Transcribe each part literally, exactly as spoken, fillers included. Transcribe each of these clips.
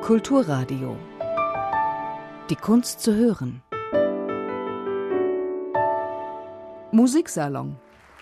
Kulturradio. Die Kunst zu hören. Musiksalon.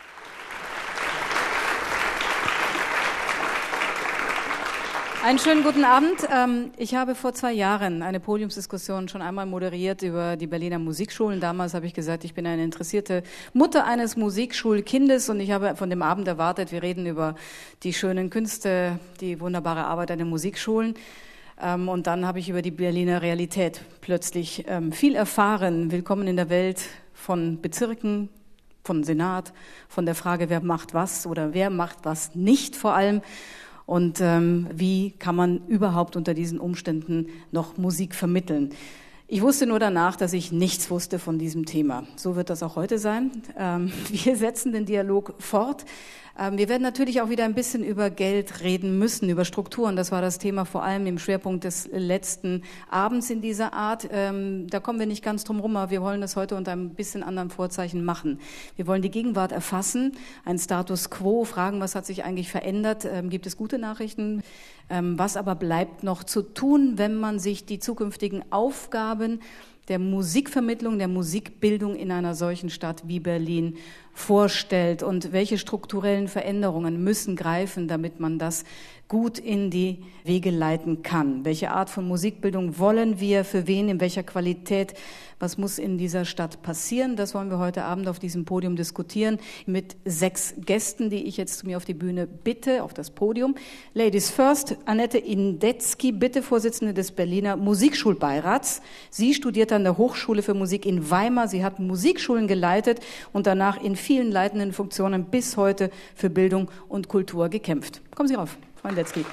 Einen schönen guten Abend. Ich habe vor zwei Jahren eine Podiumsdiskussion schon einmal moderiert über die Berliner Musikschulen. Damals habe ich gesagt, ich bin eine interessierte Mutter eines Musikschulkindes und ich habe von dem Abend erwartet, wir reden über die schönen Künste, die wunderbare Arbeit an den Musikschulen. Und dann habe ich über die Berliner Realität plötzlich viel erfahren. Willkommen in der Welt von Bezirken, von Senat, von der Frage, wer macht was oder wer macht was nicht vor allem. Und ähm, wie kann man überhaupt unter diesen Umständen noch Musik vermitteln? Ich wusste nur danach, dass ich nichts wusste von diesem Thema. So wird das auch heute sein. Ähm, wir setzen den Dialog fort. Ähm, wir werden natürlich auch wieder ein bisschen über Geld reden müssen, über Strukturen. Das war das Thema vor allem im Schwerpunkt des letzten Abends in dieser Art. Ähm, da kommen wir nicht ganz drum rum, aber wir wollen das heute unter ein bisschen anderem Vorzeichen machen. Wir wollen die Gegenwart erfassen, einen Status quo, fragen, was hat sich eigentlich verändert, ähm, gibt es gute Nachrichten, ähm, was aber bleibt noch zu tun, wenn man sich die zukünftigen Aufgaben der Musikvermittlung, der Musikbildung in einer solchen Stadt wie Berlin vorstellt und welche strukturellen Veränderungen müssen greifen, damit man das gut in die Wege leiten kann. Welche Art von Musikbildung wollen wir, für wen, in welcher Qualität, was muss in dieser Stadt passieren? Das wollen wir heute Abend auf diesem Podium diskutieren mit sechs Gästen, die ich jetzt zu mir auf die Bühne bitte, auf das Podium. Ladies first, Annette Indetzky, bitte, Vorsitzende des Berliner Musikschulbeirats. Sie studierte an der Hochschule für Musik in Weimar. Sie hat Musikschulen geleitet und danach in vielen leitenden Funktionen bis heute für Bildung und Kultur gekämpft. Kommen Sie rauf, Frau Indetzky.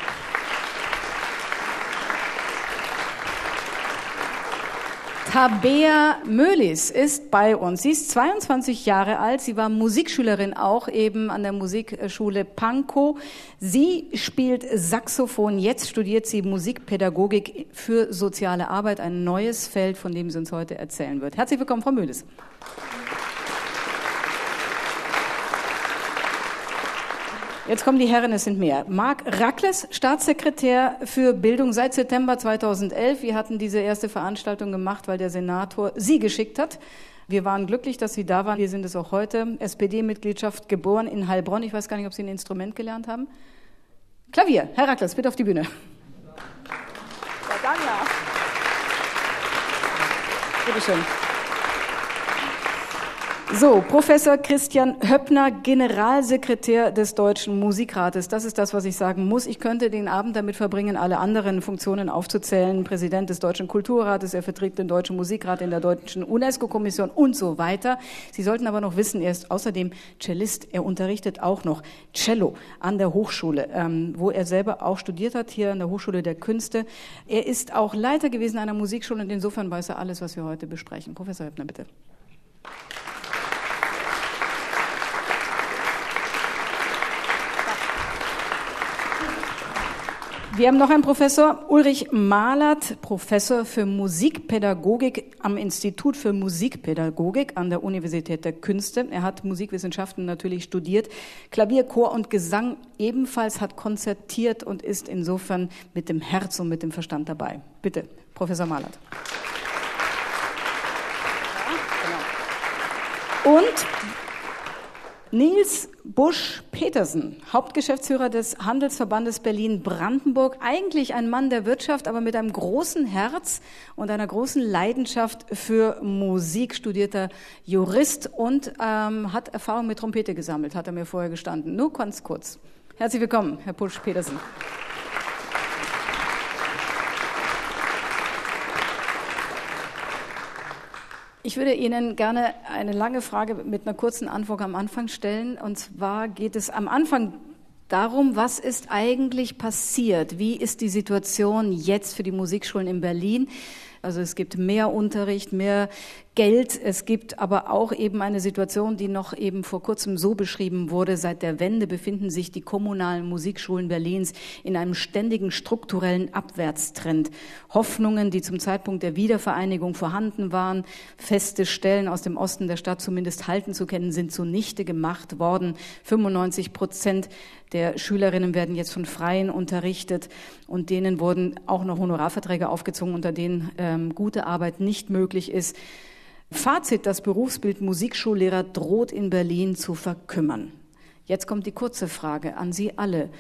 Tabea Möhlis ist bei uns. Sie ist zweiundzwanzig Jahre alt. Sie war Musikschülerin auch eben an der Musikschule Pankow. Sie spielt Saxophon. Jetzt studiert sie Musikpädagogik für soziale Arbeit. Ein neues Feld, von dem sie uns heute erzählen wird. Herzlich willkommen, Frau Möhlis. Jetzt kommen die Herren, es sind mehr. Marc Rackles, Staatssekretär für Bildung seit September zweitausendelf. Wir hatten diese erste Veranstaltung gemacht, weil der Senator Sie geschickt hat. Wir waren glücklich, dass Sie da waren. Wir sind es auch heute. S P D-Mitgliedschaft, geboren in Heilbronn. Ich weiß gar nicht, ob Sie ein Instrument gelernt haben. Klavier. Herr Rackles, bitte auf die Bühne. Ja, dann ja. Bitte schön. So, Professor Christian Höppner, Generalsekretär des Deutschen Musikrates. Das ist das, was ich sagen muss. Ich könnte den Abend damit verbringen, alle anderen Funktionen aufzuzählen. Präsident des Deutschen Kulturrates, er vertritt den Deutschen Musikrat in der Deutschen UNESCO-Kommission und so weiter. Sie sollten aber noch wissen, er ist außerdem Cellist. Er unterrichtet auch noch Cello an der Hochschule, ähm, wo er selber auch studiert hat, hier an der Hochschule der Künste. Er ist auch Leiter gewesen einer Musikschule und insofern weiß er alles, was wir heute besprechen. Professor Höppner, bitte. Wir haben noch einen Professor, Ulrich Mahlert, Professor für Musikpädagogik am Institut für Musikpädagogik an der Universität der Künste. Er hat Musikwissenschaften natürlich studiert, Klavier, Chor und Gesang ebenfalls, hat konzertiert und ist insofern mit dem Herz und mit dem Verstand dabei. Bitte, Professor Mahlert. Ja, genau. Und Nils Busch-Petersen, Hauptgeschäftsführer des Handelsverbandes Berlin-Brandenburg, eigentlich ein Mann der Wirtschaft, aber mit einem großen Herz und einer großen Leidenschaft für Musik, studierter Jurist und ähm, hat Erfahrung mit Trompete gesammelt, hat er mir vorher gestanden. Nur ganz kurz. Herzlich willkommen, Herr Busch-Petersen. Ich würde Ihnen gerne eine lange Frage mit einer kurzen Antwort am Anfang stellen. Und zwar geht es am Anfang darum, was ist eigentlich passiert? Wie ist die Situation jetzt für die Musikschulen in Berlin? Also es gibt mehr Unterricht, mehr Geld. Es gibt aber auch eben eine Situation, die noch eben vor kurzem so beschrieben wurde. Seit der Wende befinden sich die kommunalen Musikschulen Berlins in einem ständigen strukturellen Abwärtstrend. Hoffnungen, die zum Zeitpunkt der Wiedervereinigung vorhanden waren, feste Stellen aus dem Osten der Stadt zumindest halten zu können, sind zunichte gemacht worden. fünfundneunzig Prozent der Schülerinnen werden jetzt von Freien unterrichtet und denen wurden auch noch Honorarverträge aufgezogen, unter denen ähm, gute Arbeit nicht möglich ist. Fazit: Das Berufsbild Musikschullehrer droht in Berlin zu verkümmern. Jetzt kommt die kurze Frage an Sie alle.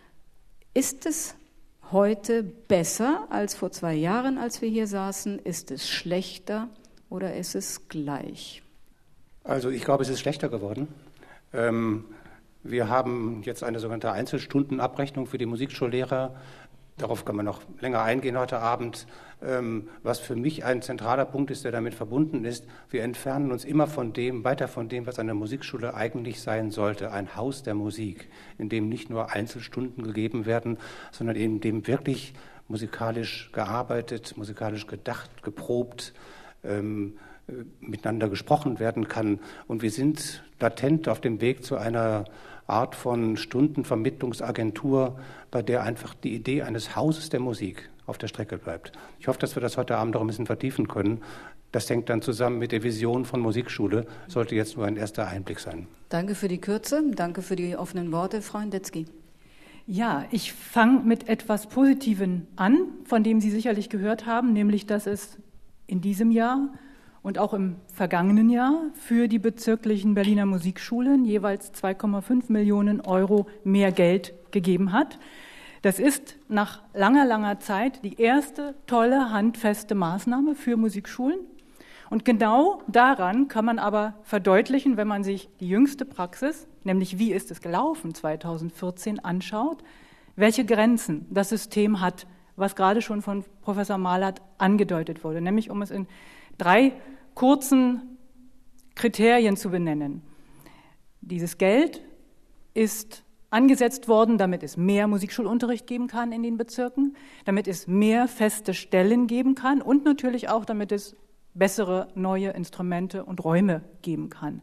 Ist es heute besser als vor zwei Jahren, als wir hier saßen? Ist es schlechter oder ist es gleich? Also ich glaube, es ist schlechter geworden. Ähm, wir haben jetzt eine sogenannte Einzelstundenabrechnung für die Musikschullehrer. Darauf kann man noch länger eingehen heute Abend. Ähm, was für mich ein zentraler Punkt ist, der damit verbunden ist, wir entfernen uns immer von dem, weiter von dem, was eine Musikschule eigentlich sein sollte. Ein Haus der Musik, in dem nicht nur Einzelstunden gegeben werden, sondern in dem wirklich musikalisch gearbeitet, musikalisch gedacht, geprobt, ähm, miteinander gesprochen werden kann. Und wir sind latent auf dem Weg zu einer Art von Stundenvermittlungsagentur, bei der einfach die Idee eines Hauses der Musik auf der Strecke bleibt. Ich hoffe, dass wir das heute Abend noch ein bisschen vertiefen können. Das hängt dann zusammen mit der Vision von Musikschule, sollte jetzt nur ein erster Einblick sein. Danke für die Kürze, danke für die offenen Worte, Frau Indetzky. Ja, ich fange mit etwas Positivem an, von dem Sie sicherlich gehört haben, nämlich, dass es in diesem Jahr und auch im vergangenen Jahr für die bezirklichen Berliner Musikschulen jeweils zwei Komma fünf Millionen Euro mehr Geld gegeben hat. Das ist nach langer, langer Zeit die erste tolle, handfeste Maßnahme für Musikschulen. Und genau daran kann man aber verdeutlichen, wenn man sich die jüngste Praxis, nämlich wie ist es gelaufen zweitausendvierzehn, anschaut, welche Grenzen das System hat, was gerade schon von Professor Mahlert angedeutet wurde, nämlich um es in drei kurzen Kriterien zu benennen. Dieses Geld ist angesetzt worden, damit es mehr Musikschulunterricht geben kann in den Bezirken, damit es mehr feste Stellen geben kann und natürlich auch, damit es bessere neue Instrumente und Räume geben kann.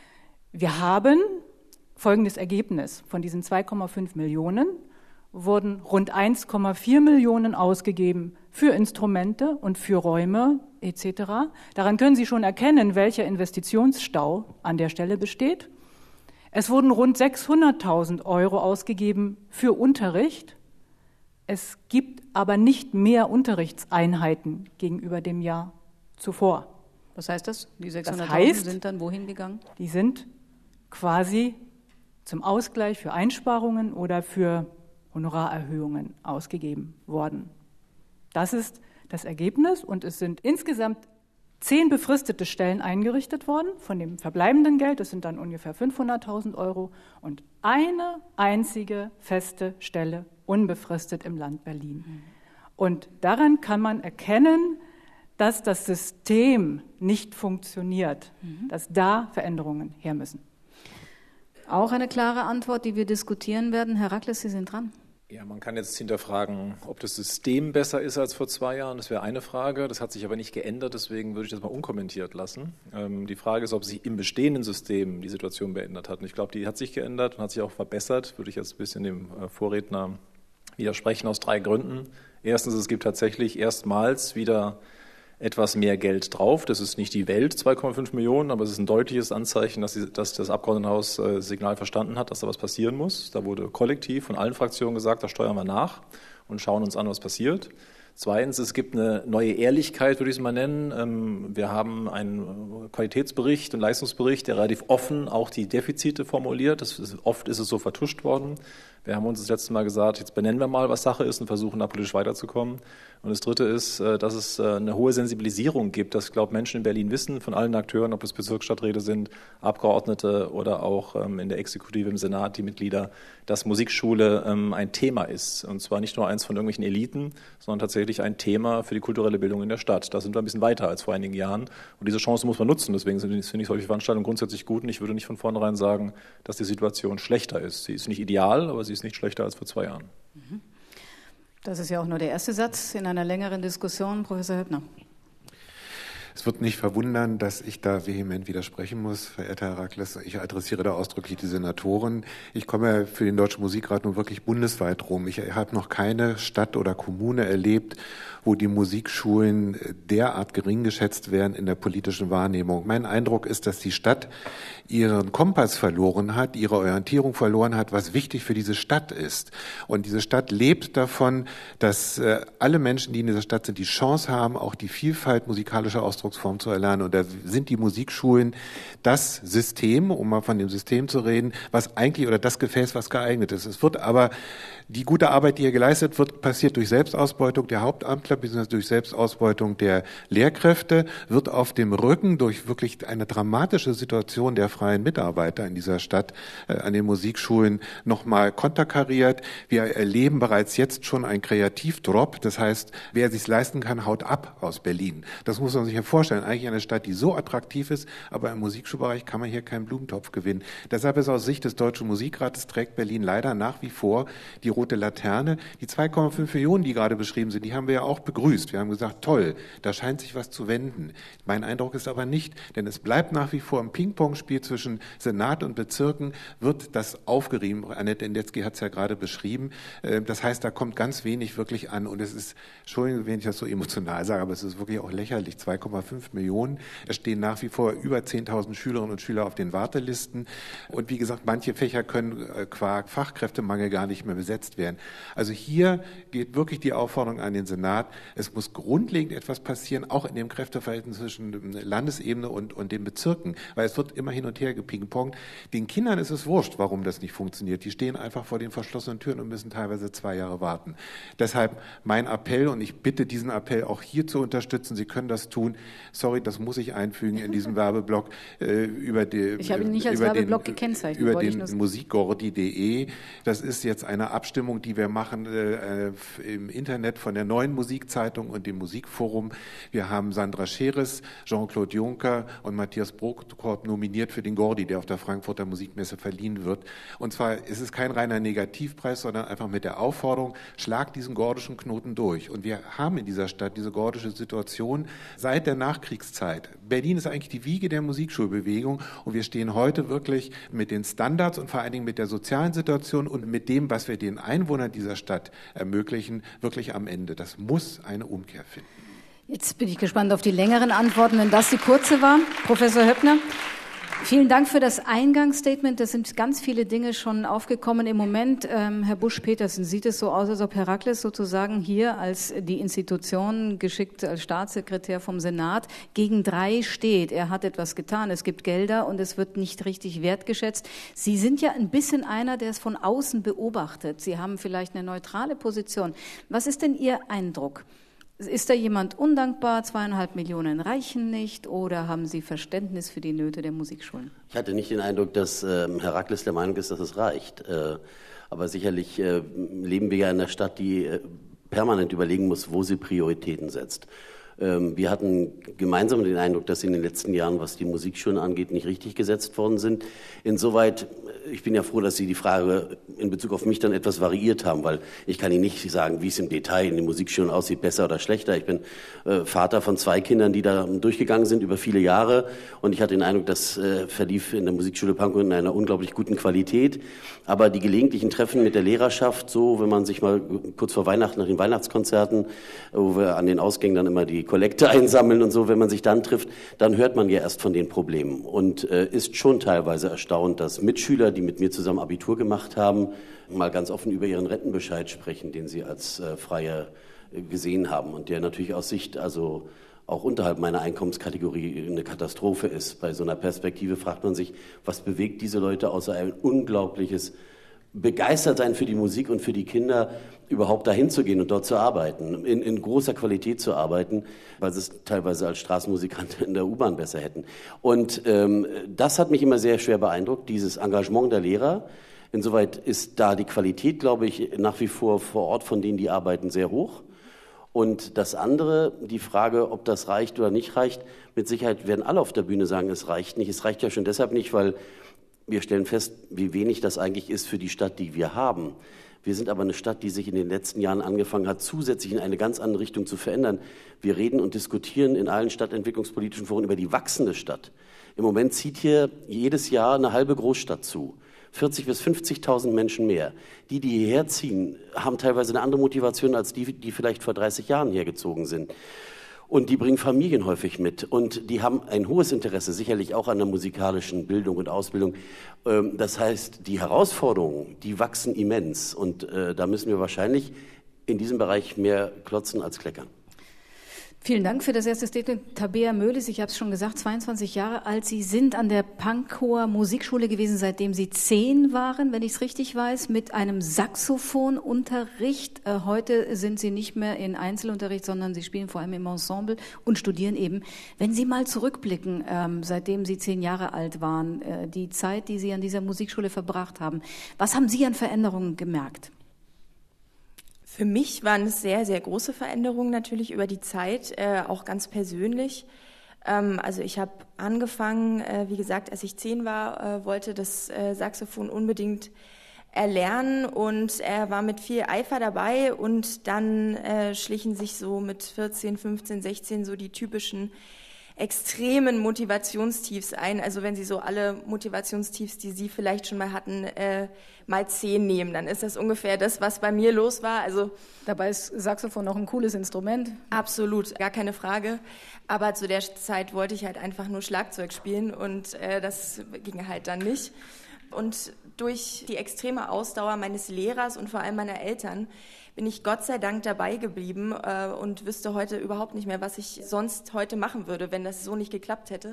Wir haben folgendes Ergebnis: Von diesen zwei Komma fünf Millionen wurden rund eins Komma vier Millionen ausgegeben für Instrumente und für Räume et cetera. Daran können Sie schon erkennen, welcher Investitionsstau an der Stelle besteht. Es wurden rund sechshunderttausend Euro ausgegeben für Unterricht. Es gibt aber nicht mehr Unterrichtseinheiten gegenüber dem Jahr zuvor. Was heißt das? Die sechshunderttausend Das heißt, sind dann wohin gegangen? Die sind quasi zum Ausgleich für Einsparungen oder für Honorarerhöhungen ausgegeben worden. Das ist das Ergebnis und es sind insgesamt zehn befristete Stellen eingerichtet worden von dem verbleibenden Geld, das sind dann ungefähr fünfhunderttausend Euro und eine einzige feste Stelle unbefristet im Land Berlin. Mhm. Und daran kann man erkennen, dass das System nicht funktioniert, mhm. dass da Veränderungen her müssen. Auch eine klare Antwort, die wir diskutieren werden. Herr Rakles, Sie sind dran. Ja, man kann jetzt hinterfragen, ob das System besser ist als vor zwei Jahren. Das wäre eine Frage. Das hat sich aber nicht geändert, deswegen würde ich das mal unkommentiert lassen. Ähm, die Frage ist, ob sich im bestehenden System die Situation geändert hat. Und ich glaube, die hat sich geändert und hat sich auch verbessert, würde ich jetzt ein bisschen dem äh, Vorredner widersprechen, aus drei Gründen. Erstens, es gibt tatsächlich erstmals wieder etwas mehr Geld drauf. Das ist nicht die Welt, zwei Komma fünf Millionen, aber es ist ein deutliches Anzeichen, dass, die, dass das Abgeordnetenhaus äh, Signal verstanden hat, dass da was passieren muss. Da wurde kollektiv von allen Fraktionen gesagt, da steuern wir nach und schauen uns an, was passiert. Zweitens, es gibt eine neue Ehrlichkeit, würde ich es mal nennen. Wir haben einen Qualitätsbericht, einen Leistungsbericht, der relativ offen auch die Defizite formuliert. Das ist, oft ist es so vertuscht worden. Wir haben uns das letzte Mal gesagt, jetzt benennen wir mal, was Sache ist und versuchen da politisch weiterzukommen. Und das Dritte ist, dass es eine hohe Sensibilisierung gibt, dass, glaube ich, Menschen in Berlin wissen, von allen Akteuren, ob es Bezirksstadträte sind, Abgeordnete oder auch in der Exekutive im Senat die Mitglieder, dass Musikschule ein Thema ist. Und zwar nicht nur eins von irgendwelchen Eliten, sondern tatsächlich ein Thema für die kulturelle Bildung in der Stadt. Da sind wir ein bisschen weiter als vor einigen Jahren. Und diese Chance muss man nutzen. Deswegen finde ich solche Veranstaltungen grundsätzlich gut. Und ich würde nicht von vornherein sagen, dass die Situation schlechter ist. Sie ist nicht ideal, aber sie ist nicht schlechter als vor zwei Jahren. Das ist ja auch nur der erste Satz in einer längeren Diskussion. Professor Höppner. Es wird nicht verwundern, dass ich da vehement widersprechen muss, verehrter Herakles. Ich adressiere da ausdrücklich die Senatoren. Ich komme für den Deutschen Musikrat nun wirklich bundesweit rum. Ich habe noch keine Stadt oder Kommune erlebt, wo die Musikschulen derart gering geschätzt werden in der politischen Wahrnehmung. Mein Eindruck ist, dass die Stadt ihren Kompass verloren hat, ihre Orientierung verloren hat, was wichtig für diese Stadt ist. Und diese Stadt lebt davon, dass äh, alle Menschen, die in dieser Stadt sind, die Chance haben, auch die Vielfalt musikalischer Ausdrucksformen zu erlernen. Und da sind die Musikschulen das System, um mal von dem System zu reden, was eigentlich, oder das Gefäß, was geeignet ist. Es wird aber, die gute Arbeit, die hier geleistet wird, passiert durch Selbstausbeutung der Hauptamtler, beziehungsweise durch Selbstausbeutung der Lehrkräfte, wird auf dem Rücken durch wirklich eine dramatische Situation der freien Mitarbeiter in dieser Stadt äh, an den Musikschulen nochmal konterkariert. Wir erleben bereits jetzt schon einen Kreativdrop. Das heißt, wer sich's leisten kann, haut ab aus Berlin. Das muss man sich ja vorstellen. Eigentlich eine Stadt, die so attraktiv ist, aber im Musikschulbereich kann man hier keinen Blumentopf gewinnen. Deshalb ist aus Sicht des Deutschen Musikrates trägt Berlin leider nach wie vor die rote Laterne. Die zwei Komma fünf Millionen, die gerade beschrieben sind, die haben wir ja auch begrüßt. Wir haben gesagt, toll, da scheint sich was zu wenden. Mein Eindruck ist aber nicht, denn es bleibt nach wie vor im Ping-Pong-Spiel zwischen Senat und Bezirken, wird das aufgerieben. Annette Endetzky hat es ja gerade beschrieben. Das heißt, da kommt ganz wenig wirklich an. Und es ist, Entschuldigung, wenn ich das so emotional sage, aber es ist wirklich auch lächerlich. zwei Komma fünf Millionen. Es stehen nach wie vor über zehntausend Schülerinnen und Schüler auf den Wartelisten. Und wie gesagt, manche Fächer können qua Fachkräftemangel gar nicht mehr besetzt werden. Also hier geht wirklich die Aufforderung an den Senat. Es muss grundlegend etwas passieren, auch in dem Kräfteverhältnis zwischen Landesebene und, und den Bezirken, weil es wird immer hin und her gepingpongt. Den Kindern ist es wurscht, warum das nicht funktioniert. Die stehen einfach vor den verschlossenen Türen und müssen teilweise zwei Jahre warten. Deshalb mein Appell, und ich bitte diesen Appell auch hier zu unterstützen. Sie können das tun. Sorry, das muss ich einfügen in diesem Werbeblock äh, über die, ich habe ihn nicht als über Werbeblock den, gekennzeichnet. über den musikgordi punkt de. Das ist jetzt eine Abstimmung, die wir machen äh, im Internet von der Neuen Musikzeitung und dem Musikforum. Wir haben Sandra Scheres, Jean-Claude Juncker und Matthias Brokkorb nominiert für den Gordi, der auf der Frankfurter Musikmesse verliehen wird. Und zwar ist es kein reiner Negativpreis, sondern einfach mit der Aufforderung, schlag diesen gordischen Knoten durch. Und wir haben in dieser Stadt diese gordische Situation seit der Nachkriegszeit. Berlin ist eigentlich die Wiege der Musikschulbewegung und wir stehen heute wirklich mit den Standards und vor allen Dingen mit der sozialen Situation und mit dem, was wir den Einwohnern dieser Stadt ermöglichen, wirklich am Ende. Das muss eine Umkehr finden. Jetzt bin ich gespannt auf die längeren Antworten, wenn das die kurze war. Professor Höppner, vielen Dank für das Eingangsstatement. Da sind ganz viele Dinge schon aufgekommen. Im Moment, ähm, Herr Busch-Petersen, sieht es so aus, als ob Herakles sozusagen hier als die Institution, geschickt als Staatssekretär vom Senat, gegen drei steht. Er hat etwas getan, es gibt Gelder und es wird nicht richtig wertgeschätzt. Sie sind ja ein bisschen einer, der es von außen beobachtet. Sie haben vielleicht eine neutrale Position. Was ist denn Ihr Eindruck? Ist da jemand undankbar, zweieinhalb Millionen reichen nicht, oder haben Sie Verständnis für die Nöte der Musikschulen? Ich hatte nicht den Eindruck, dass äh, Herakles der Meinung ist, dass es reicht. Äh, aber sicherlich äh, leben wir ja in einer Stadt, die äh, permanent überlegen muss, wo sie Prioritäten setzt. Ähm, wir hatten gemeinsam den Eindruck, dass in den letzten Jahren, was die Musikschulen angeht, nicht richtig gesetzt worden sind. Insoweit, ich bin ja froh, dass Sie die Frage in Bezug auf mich dann etwas variiert haben, weil ich kann Ihnen nicht sagen, wie es im Detail in den Musikschulen aussieht, besser oder schlechter. Ich bin äh, Vater von zwei Kindern, die da durchgegangen sind über viele Jahre, und ich hatte den Eindruck, das äh, verlief in der Musikschule Pankow in einer unglaublich guten Qualität. Aber die gelegentlichen Treffen mit der Lehrerschaft, so wenn man sich mal kurz vor Weihnachten nach den Weihnachtskonzerten, wo wir an den Ausgängen dann immer die Kollekte einsammeln und so, wenn man sich dann trifft, dann hört man ja erst von den Problemen und äh, ist schon teilweise erstaunt, dass Mitschüler, die mit mir zusammen Abitur gemacht haben, mal ganz offen über ihren Rentenbescheid sprechen, den sie als äh, Freie äh, gesehen haben und der natürlich aus Sicht, also auch unterhalb meiner Einkommenskategorie, eine Katastrophe ist. Bei so einer Perspektive fragt man sich, was bewegt diese Leute außer ein unglaubliches Begeistertsein für die Musik und für die Kinder, überhaupt dahin zu gehen und dort zu arbeiten, in, in großer Qualität zu arbeiten, weil sie es teilweise als Straßenmusikant in der U-Bahn besser hätten. Und ähm, das hat mich immer sehr schwer beeindruckt, dieses Engagement der Lehrer. Insoweit ist da die Qualität, glaube ich, nach wie vor vor Ort von denen, die arbeiten, sehr hoch. Und das andere, die Frage, ob das reicht oder nicht reicht, mit Sicherheit werden alle auf der Bühne sagen, es reicht nicht. Es reicht ja schon deshalb nicht, weil wir stellen fest, wie wenig das eigentlich ist für die Stadt, die wir haben. Wir sind aber eine Stadt, die sich in den letzten Jahren angefangen hat, zusätzlich in eine ganz andere Richtung zu verändern. Wir reden und diskutieren in allen stadtentwicklungspolitischen Foren über die wachsende Stadt. Im Moment zieht hier jedes Jahr eine halbe Großstadt zu. vierzigtausend bis fünfzigtausend Menschen mehr. Die, die hierher ziehen, haben teilweise eine andere Motivation als die, die vielleicht vor dreißig Jahren hergezogen sind. Und die bringen Familien häufig mit. Und die haben ein hohes Interesse, sicherlich auch an der musikalischen Bildung und Ausbildung. Das heißt, die Herausforderungen, die wachsen immens. Und da müssen wir wahrscheinlich in diesem Bereich mehr klotzen als kleckern. Vielen Dank für das erste Statement. Tabea Möhlis, ich habe es schon gesagt, zweiundzwanzig Jahre alt. Sie sind an der Pankower Musikschule gewesen, seitdem Sie zehn waren, wenn ich es richtig weiß, mit einem Saxophonunterricht. Äh, heute sind Sie nicht mehr in Einzelunterricht, sondern Sie spielen vor allem im Ensemble und studieren eben. Wenn Sie mal zurückblicken, ähm, seitdem Sie zehn Jahre alt waren, äh, die Zeit, die Sie an dieser Musikschule verbracht haben, was haben Sie an Veränderungen gemerkt? Für mich waren es sehr, sehr große Veränderungen natürlich über die Zeit, äh, auch ganz persönlich. Ähm, also ich habe angefangen, äh, wie gesagt, als ich zehn war, äh, wollte das äh, Saxophon unbedingt erlernen und er war mit viel Eifer dabei und dann äh, schlichen sich so mit vierzehn, fünfzehn, sechzehn so die typischen extremen Motivationstiefs ein. Also wenn Sie so alle Motivationstiefs, die Sie vielleicht schon mal hatten, äh, mal zehn nehmen, dann ist das ungefähr das, was bei mir los war. Also dabei ist Saxophon noch ein cooles Instrument. Absolut, gar keine Frage. Aber zu der Zeit wollte ich halt einfach nur Schlagzeug spielen und äh, das ging halt dann nicht. Und durch die extreme Ausdauer meines Lehrers und vor allem meiner Eltern bin ich Gott sei Dank dabei geblieben äh, und wüsste heute überhaupt nicht mehr, was ich sonst heute machen würde, wenn das so nicht geklappt hätte.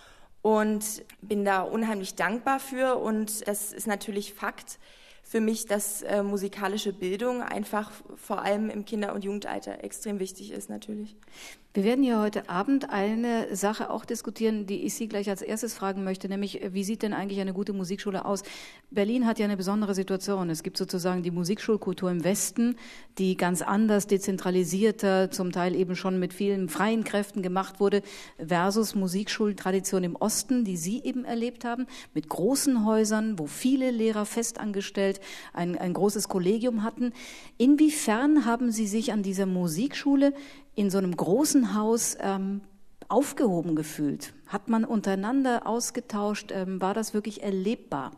Und bin da unheimlich dankbar für. Und das ist natürlich Fakt für mich, dass äh, musikalische Bildung einfach vor allem im Kinder- und Jugendalter extrem wichtig ist natürlich. Wir werden ja heute Abend eine Sache auch diskutieren, die ich Sie gleich als erstes fragen möchte, nämlich wie sieht denn eigentlich eine gute Musikschule aus? Berlin hat ja eine besondere Situation. Es gibt sozusagen die Musikschulkultur im Westen, die ganz anders, dezentralisierter, zum Teil eben schon mit vielen freien Kräften gemacht wurde, versus Musikschultradition im Osten, die Sie eben erlebt haben, mit großen Häusern, wo viele Lehrer festangestellt ein, ein großes Kollegium hatten. Inwiefern haben Sie sich an dieser Musikschule in so einem großen Haus ähm, aufgehoben gefühlt? Hat man untereinander ausgetauscht? Ähm, war das wirklich erlebbar?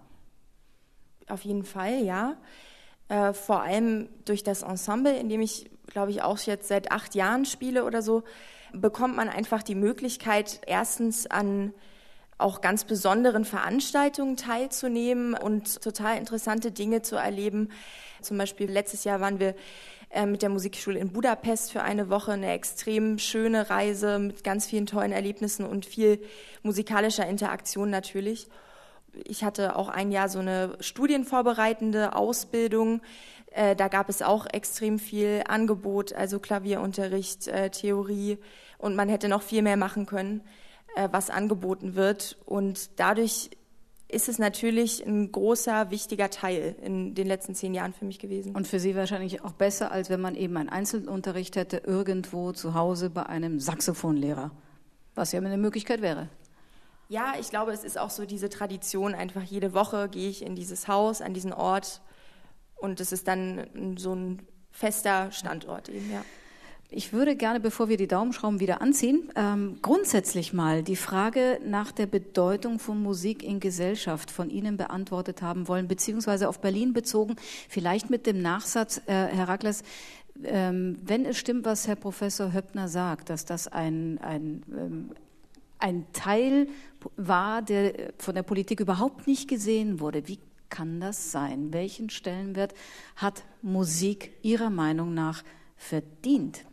Auf jeden Fall, ja. Äh, vor allem durch das Ensemble, in dem ich, glaube ich, auch jetzt seit acht Jahren spiele oder so, bekommt man einfach die Möglichkeit, erstens an auch ganz besonderen Veranstaltungen teilzunehmen und total interessante Dinge zu erleben. Zum Beispiel letztes Jahr waren wir mit der Musikschule in Budapest für eine Woche, eine extrem schöne Reise mit ganz vielen tollen Erlebnissen und viel musikalischer Interaktion natürlich. Ich hatte auch ein Jahr so eine studienvorbereitende Ausbildung. Da gab es auch extrem viel Angebot, also Klavierunterricht, Theorie und man hätte noch viel mehr machen können, was angeboten wird. Und dadurch ist es natürlich ein großer, wichtiger Teil in den letzten zehn Jahren für mich gewesen. Und für Sie wahrscheinlich auch besser, als wenn man eben einen Einzelunterricht hätte, irgendwo zu Hause bei einem Saxophonlehrer, was ja eine Möglichkeit wäre. Ja, ich glaube, es ist auch so diese Tradition, einfach jede Woche gehe ich in dieses Haus, an diesen Ort und es ist dann so ein fester Standort eben, ja. Ich würde gerne, bevor wir die Daumenschrauben wieder anziehen, ähm, grundsätzlich mal die Frage nach der Bedeutung von Musik in Gesellschaft von Ihnen beantwortet haben wollen, beziehungsweise auf Berlin bezogen, vielleicht mit dem Nachsatz, äh, Herr Rakles, ähm, wenn es stimmt, was Herr Professor Höppner sagt, dass das ein, ein, ähm, ein Teil war, der von der Politik überhaupt nicht gesehen wurde. Wie kann das sein? Welchen Stellenwert hat Musik Ihrer Meinung nach verdient?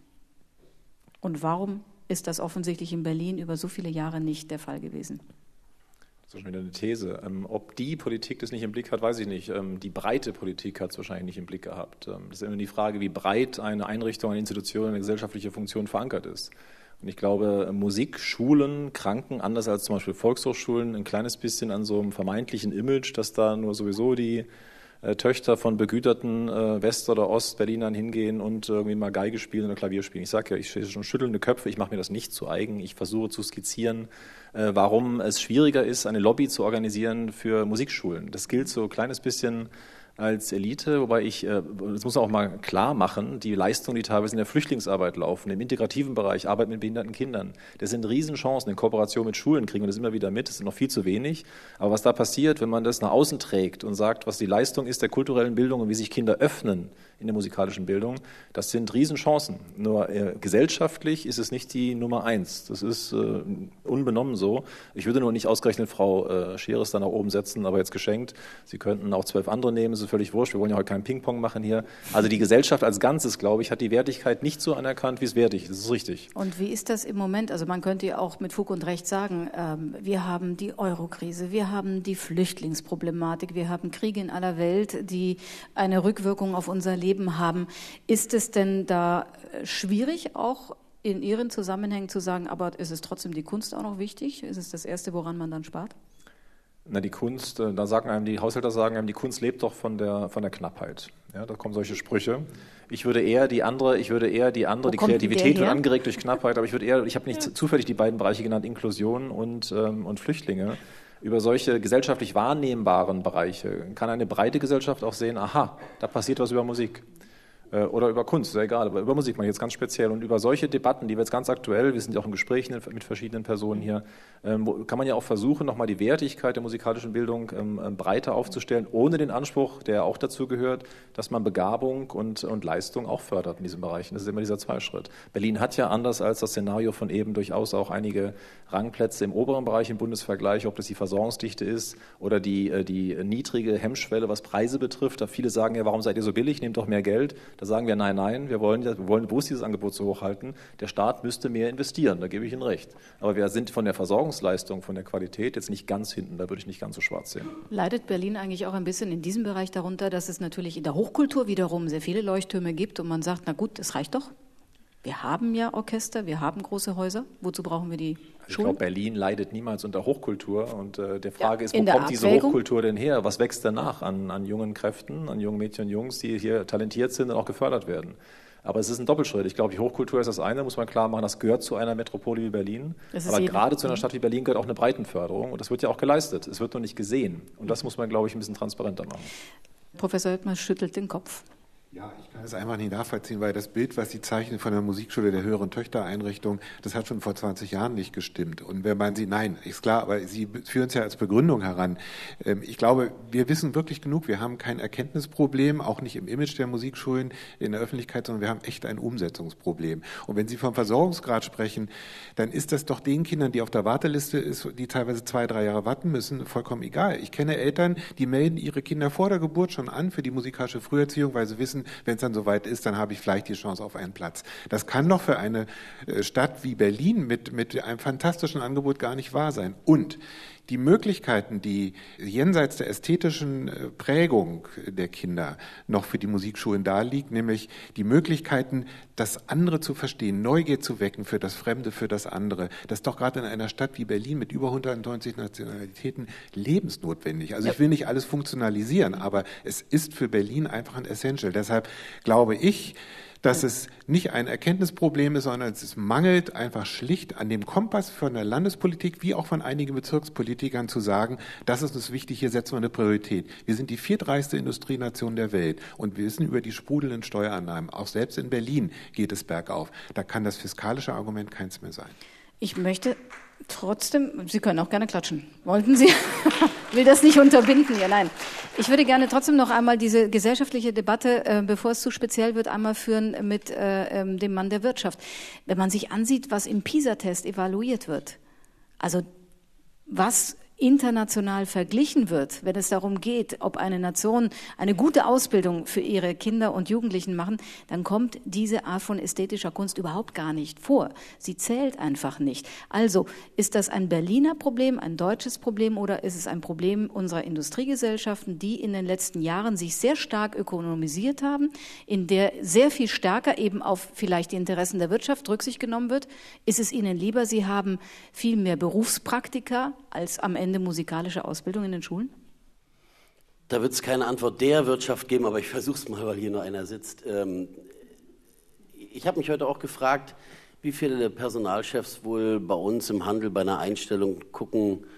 Und warum ist das offensichtlich in Berlin über so viele Jahre nicht der Fall gewesen? Das ist schon wieder eine These. Ähm, ob die Politik das nicht im Blick hat, weiß ich nicht. Ähm, die breite Politik hat es wahrscheinlich nicht im Blick gehabt. Ähm, das ist immer die Frage, wie breit eine Einrichtung, eine Institution, eine gesellschaftliche Funktion verankert ist. Und ich glaube, Musikschulen kranken, anders als zum Beispiel Volkshochschulen, ein kleines bisschen an so einem vermeintlichen Image, dass da nur sowieso die Äh, Töchter von begüterten äh, West- oder Ost-Berlinern hingehen und irgendwie mal Geige spielen oder Klavier spielen. Ich sage ja, ich stehe schon schüttelnde Köpfe, ich mache mir das nicht zu eigen. Ich versuche zu skizzieren, äh, warum es schwieriger ist, eine Lobby zu organisieren für Musikschulen. Das gilt so ein kleines bisschen als Elite, wobei ich, das muss man auch mal klar machen, die Leistungen, die teilweise in der Flüchtlingsarbeit laufen, im integrativen Bereich, Arbeit mit behinderten Kindern, das sind Riesenchancen. In Kooperation mit Schulen kriegen wir das immer wieder mit, das ist noch viel zu wenig. Aber was da passiert, wenn man das nach außen trägt und sagt, was die Leistung ist der kulturellen Bildung und wie sich Kinder öffnen in der musikalischen Bildung, das sind Riesenchancen. Nur äh, gesellschaftlich ist es nicht die Nummer eins. Das ist äh, unbenommen so. Ich würde nur nicht ausgerechnet Frau äh, Scheres da nach oben setzen, aber jetzt geschenkt. Sie könnten auch zwölf andere nehmen, das ist völlig wurscht. Wir wollen ja heute keinen Ping-Pong machen hier. Also die Gesellschaft als Ganzes, glaube ich, hat die Wertigkeit nicht so anerkannt, wie es wertig ist. Das ist richtig. Und wie ist das im Moment? Also man könnte ja auch mit Fug und Recht sagen, ähm, wir haben die Euro-Krise, wir haben die Flüchtlingsproblematik, wir haben Kriege in aller Welt, die eine Rückwirkung auf unser Leben haben. Ist es denn da schwierig, auch in Ihren Zusammenhängen zu sagen, aber ist es trotzdem die Kunst auch noch wichtig? Ist es das Erste, woran man dann spart? Na, die Kunst, da sagen einem die Haushalter sagen einem, die Kunst lebt doch von der, von der Knappheit. Ja, da kommen solche Sprüche. Ich würde eher die andere, ich würde eher die andere, Wo die Kreativität wird angeregt durch Knappheit, aber ich würde eher, ich habe nicht ja. zufällig die beiden Bereiche genannt, Inklusion und, ähm, und Flüchtlinge. Über solche gesellschaftlich wahrnehmbaren Bereiche kann eine breite Gesellschaft auch sehen, aha, da passiert was über Musik. Oder über Kunst, sehr egal, aber über Musik mache ich jetzt ganz speziell. Und über solche Debatten, die wir jetzt ganz aktuell, wir sind ja auch in Gesprächen mit verschiedenen Personen hier, ähm, kann man ja auch versuchen, nochmal die Wertigkeit der musikalischen Bildung ähm, breiter aufzustellen, ohne den Anspruch, der auch dazu gehört, dass man Begabung und, und Leistung auch fördert in diesen Bereichen. Das ist immer dieser Zweischritt. Berlin hat ja anders als das Szenario von eben durchaus auch einige Rangplätze im oberen Bereich im Bundesvergleich, ob das die Versorgungsdichte ist oder die, die niedrige Hemmschwelle, was Preise betrifft. Da viele sagen ja, warum seid ihr so billig, nehmt doch mehr Geld. Da sagen wir, nein, nein, wir wollen, wir wollen bewusst dieses Angebot so hochhalten. Der Staat müsste mehr investieren, da gebe ich Ihnen recht. Aber wir sind von der Versorgungsleistung, von der Qualität jetzt nicht ganz hinten, da würde ich nicht ganz so schwarz sehen. Leidet Berlin eigentlich auch ein bisschen in diesem Bereich darunter, dass es natürlich in der Hochkultur wiederum sehr viele Leuchttürme gibt und man sagt, na gut, das reicht doch. Wir haben ja Orchester, wir haben große Häuser. Wozu brauchen wir die also ich Schulen? glaube, Berlin leidet niemals unter Hochkultur. Und äh, die Frage ja, ist, wo kommt diese Hochkultur denn her? Was wächst danach an, an jungen Kräften, an jungen Mädchen und Jungs, die hier talentiert sind und auch gefördert werden? Aber es ist ein Doppelschritt. Ich glaube, die Hochkultur ist das eine, muss man klar machen, das gehört zu einer Metropole wie Berlin. Aber gerade zu einer Stadt wie Berlin gehört auch eine Breitenförderung. Und das wird ja auch geleistet. Es wird nur nicht gesehen. Und das muss man, glaube ich, ein bisschen transparenter machen. Professor Höttmer schüttelt den Kopf. Ja, ich kann es einfach nicht nachvollziehen, weil das Bild, was Sie zeichnen von der Musikschule der höheren Töchtereinrichtung, das hat schon vor zwanzig Jahren nicht gestimmt. Und wenn man Sie, nein, ist klar, aber Sie führen es ja als Begründung heran. Ich glaube, wir wissen wirklich genug. Wir haben kein Erkenntnisproblem, auch nicht im Image der Musikschulen in der Öffentlichkeit, sondern wir haben echt ein Umsetzungsproblem. Und wenn Sie vom Versorgungsgrad sprechen, dann ist das doch den Kindern, die auf der Warteliste ist, die teilweise zwei, drei Jahre warten müssen, vollkommen egal. Ich kenne Eltern, die melden ihre Kinder vor der Geburt schon an für die musikalische Früherziehung, weil sie wissen, wenn es dann soweit ist, dann habe ich vielleicht die Chance auf einen Platz. Das kann doch für eine Stadt wie Berlin mit, mit einem fantastischen Angebot gar nicht wahr sein. Und die Möglichkeiten, die jenseits der ästhetischen Prägung der Kinder noch für die Musikschulen da liegt, nämlich die Möglichkeiten, das andere zu verstehen, Neugier zu wecken für das Fremde, für das andere, das ist doch gerade in einer Stadt wie Berlin mit über hundertneunzig Nationalitäten lebensnotwendig. Also ich will nicht alles funktionalisieren, aber es ist für Berlin einfach ein Essential. Deshalb glaube ich, dass es nicht ein Erkenntnisproblem ist, sondern es mangelt einfach schlicht an dem Kompass von der Landespolitik wie auch von einigen Bezirkspolitikern zu sagen, das ist uns wichtig, hier setzen wir eine Priorität. Wir sind die viertreichste Industrienation der Welt und wir wissen über die sprudelnden Steuereinnahmen. Auch selbst in Berlin geht es bergauf. Da kann das fiskalische Argument keins mehr sein. Ich möchte trotzdem, Sie können auch gerne klatschen. Wollten Sie? Ich will das nicht unterbinden. Ja, nein. Ich würde gerne trotzdem noch einmal diese gesellschaftliche Debatte, äh, bevor es zu speziell wird, einmal führen mit äh, ähm, dem Mann der Wirtschaft. Wenn man sich ansieht, was im PISA-Test evaluiert wird, also was international verglichen wird, wenn es darum geht, ob eine Nation eine gute Ausbildung für ihre Kinder und Jugendlichen machen, dann kommt diese Art von ästhetischer Kunst überhaupt gar nicht vor. Sie zählt einfach nicht. Also ist das ein Berliner Problem, ein deutsches Problem oder ist es ein Problem unserer Industriegesellschaften, die in den letzten Jahren sich sehr stark ökonomisiert haben, in der sehr viel stärker eben auf vielleicht die Interessen der Wirtschaft Rücksicht genommen wird? Ist es Ihnen lieber, Sie haben viel mehr Berufspraktika als am Ende musikalische Ausbildung in den Schulen? Da wird es keine Antwort der Wirtschaft geben, aber ich versuche es mal, weil hier nur einer sitzt. Ich habe mich heute auch gefragt, wie viele Personalchefs wohl bei uns im Handel bei einer Einstellung gucken,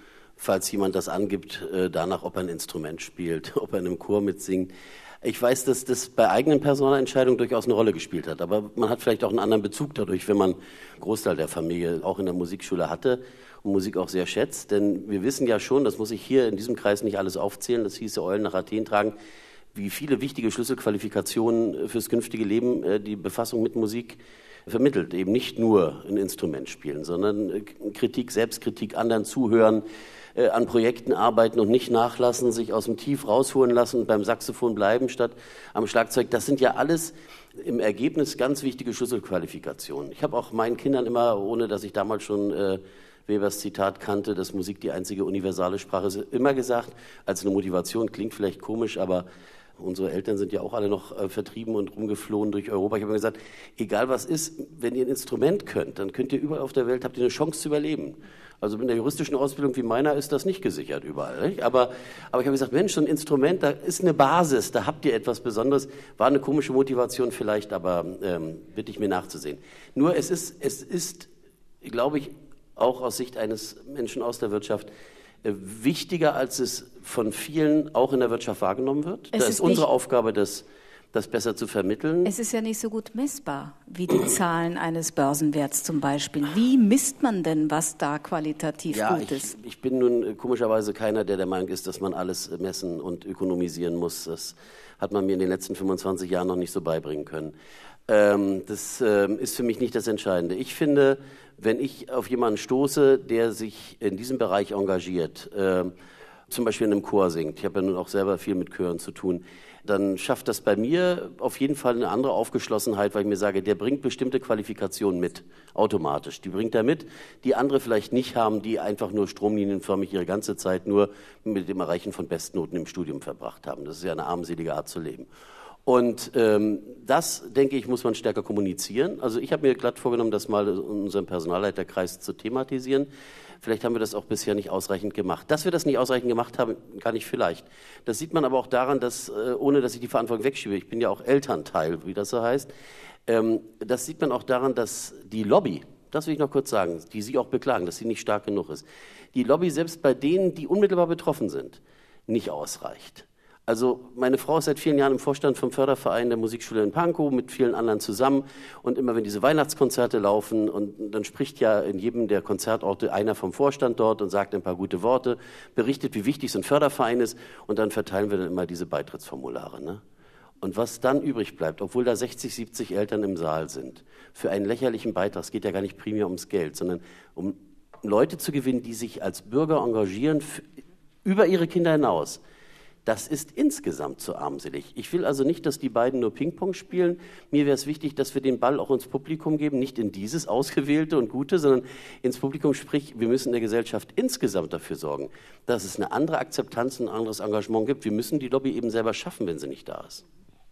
falls jemand das angibt, äh, danach, ob er ein Instrument spielt, ob er in einem Chor mitsingt. Ich weiß, dass das bei eigenen Personalentscheidungen durchaus eine Rolle gespielt hat, aber man hat vielleicht auch einen anderen Bezug dadurch, wenn man einen Großteil der Familie auch in der Musikschule hatte und Musik auch sehr schätzt. Denn wir wissen ja schon, das muss ich hier in diesem Kreis nicht alles aufzählen, das hieße Eulen nach Athen tragen, wie viele wichtige Schlüsselqualifikationen fürs künftige Leben äh, die Befassung mit Musik vermittelt. Eben nicht nur ein Instrument spielen, sondern äh, Kritik, Selbstkritik, anderen zuhören, äh, an Projekten arbeiten und nicht nachlassen, sich aus dem Tief rausholen lassen und beim Saxophon bleiben statt am Schlagzeug. Das sind ja alles im Ergebnis ganz wichtige Schlüsselqualifikationen. Ich habe auch meinen Kindern immer, ohne dass ich damals schon äh, Webers Zitat kannte, dass Musik die einzige universale Sprache ist, immer gesagt, als eine Motivation, klingt vielleicht komisch, aber unsere Eltern sind ja auch alle noch äh, vertrieben und rumgeflohen durch Europa. Ich habe immer gesagt, egal was ist, wenn ihr ein Instrument könnt, dann könnt ihr überall auf der Welt, habt ihr eine Chance zu überleben. Also in der juristischen Ausbildung wie meiner ist das nicht gesichert überall. Nicht? Aber, aber ich habe gesagt, Mensch, so ein Instrument, da ist eine Basis, da habt ihr etwas Besonderes. War eine komische Motivation vielleicht, aber ähm, bitte ich mir nachzusehen. Nur es ist, es ist, glaube ich, auch aus Sicht eines Menschen aus der Wirtschaft, wichtiger, als es von vielen auch in der Wirtschaft wahrgenommen wird. Es da ist, ist unsere Aufgabe, das, das besser zu vermitteln. Es ist ja nicht so gut messbar wie die Zahlen eines Börsenwerts zum Beispiel. Wie misst man denn, was da qualitativ ja, gut ich, ist? Ich bin nun komischerweise keiner, der der Meinung ist, dass man alles messen und ökonomisieren muss. Das hat man mir in den letzten fünfundzwanzig Jahren noch nicht so beibringen können. Ähm, das ähm, ist für mich nicht das Entscheidende. Ich finde, wenn ich auf jemanden stoße, der sich in diesem Bereich engagiert, äh, zum Beispiel in einem Chor singt, ich habe ja nun auch selber viel mit Chören zu tun, dann schafft das bei mir auf jeden Fall eine andere Aufgeschlossenheit, weil ich mir sage, der bringt bestimmte Qualifikationen mit, automatisch. Die bringt er mit, die andere vielleicht nicht haben, die einfach nur stromlinienförmig ihre ganze Zeit nur mit dem Erreichen von Bestnoten im Studium verbracht haben. Das ist ja eine armselige Art zu leben. Und ähm, das, denke ich, muss man stärker kommunizieren. Also ich habe mir glatt vorgenommen, das mal in unserem Personalleiterkreis zu thematisieren. Vielleicht haben wir das auch bisher nicht ausreichend gemacht. Dass wir das nicht ausreichend gemacht haben, kann ich vielleicht. Das sieht man aber auch daran, dass, äh, ohne dass ich die Verantwortung wegschiebe, ich bin ja auch Elternteil, wie das so heißt, ähm, das sieht man auch daran, dass die Lobby, das will ich noch kurz sagen, die Sie auch beklagen, dass sie nicht stark genug ist, die Lobby selbst bei denen, die unmittelbar betroffen sind, nicht ausreicht. Also meine Frau ist seit vielen Jahren im Vorstand vom Förderverein der Musikschule in Pankow mit vielen anderen zusammen und immer wenn diese Weihnachtskonzerte laufen und dann spricht ja in jedem der Konzertorte einer vom Vorstand dort und sagt ein paar gute Worte, berichtet, wie wichtig so ein Förderverein ist und dann verteilen wir dann immer diese Beitrittsformulare. Ne? Und was dann übrig bleibt, obwohl da sechzig, siebzig Eltern im Saal sind, für einen lächerlichen Beitrag, es geht ja gar nicht primär ums Geld, sondern um Leute zu gewinnen, die sich als Bürger engagieren, für, über ihre Kinder hinaus. Das ist insgesamt zu armselig. Ich will also nicht, dass die beiden nur Ping-Pong spielen. Mir wäre es wichtig, dass wir den Ball auch ins Publikum geben, nicht in dieses Ausgewählte und Gute, sondern ins Publikum. Sprich, wir müssen in der Gesellschaft insgesamt dafür sorgen, dass es eine andere Akzeptanz, ein anderes Engagement gibt. Wir müssen die Lobby eben selber schaffen, wenn sie nicht da ist.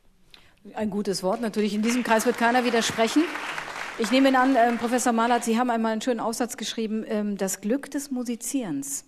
Ein gutes Wort. Natürlich, in diesem Kreis wird keiner widersprechen. Ich nehme an, äh, Professor Mahlert, Sie haben einmal einen schönen Aufsatz geschrieben, äh, das Glück des Musizierens.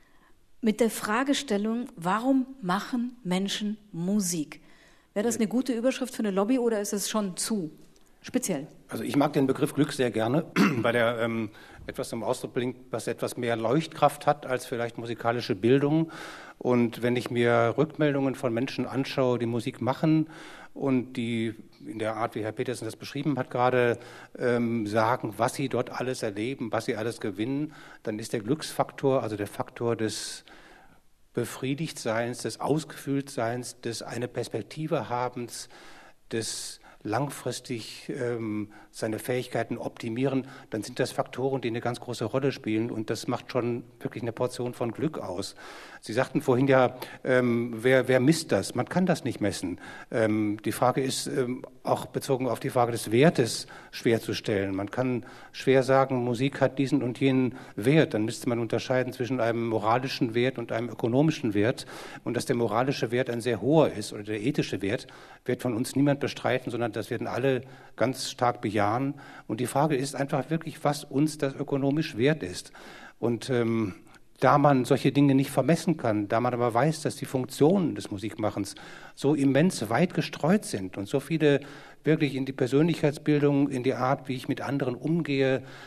Mit der Fragestellung, warum machen Menschen Musik? Wäre das eine gute Überschrift für eine Lobby oder ist es schon zu speziell? Also ich mag den Begriff Glück sehr gerne, weil er ähm, etwas zum Ausdruck bringt, was etwas mehr Leuchtkraft hat als vielleicht musikalische Bildung. Und wenn ich mir Rückmeldungen von Menschen anschaue, die Musik machen und die in der Art, wie Herr Petersen das beschrieben hat, gerade ähm, sagen, was sie dort alles erleben, was sie alles gewinnen, dann ist der Glücksfaktor, also der Faktor des Befriedigtseins, des Ausgefühltseins, des eine Perspektive habens, des langfristig ähm, seine Fähigkeiten optimieren, dann sind das Faktoren, die eine ganz große Rolle spielen und das macht schon wirklich eine Portion von Glück aus. Sie sagten vorhin ja, ähm, wer, wer misst das? Man kann das nicht messen. Ähm, die Frage ist ähm, auch bezogen auf die Frage des Wertes schwer zu stellen. Man kann schwer sagen, Musik hat diesen und jenen Wert. Dann müsste man unterscheiden zwischen einem moralischen Wert und einem ökonomischen Wert. Und dass der moralische Wert ein sehr hoher ist oder der ethische Wert, wird von uns niemand bestreiten, sondern das werden alle ganz stark bejahen. Und die Frage ist einfach wirklich, was uns das ökonomisch wert ist. Und ähm, da man solche Dinge nicht vermessen kann, da man aber weiß, dass die Funktionen des Musikmachens so immens weit gestreut sind und so viele wirklich in die Persönlichkeitsbildung, in die Art, wie ich mit anderen umgehe,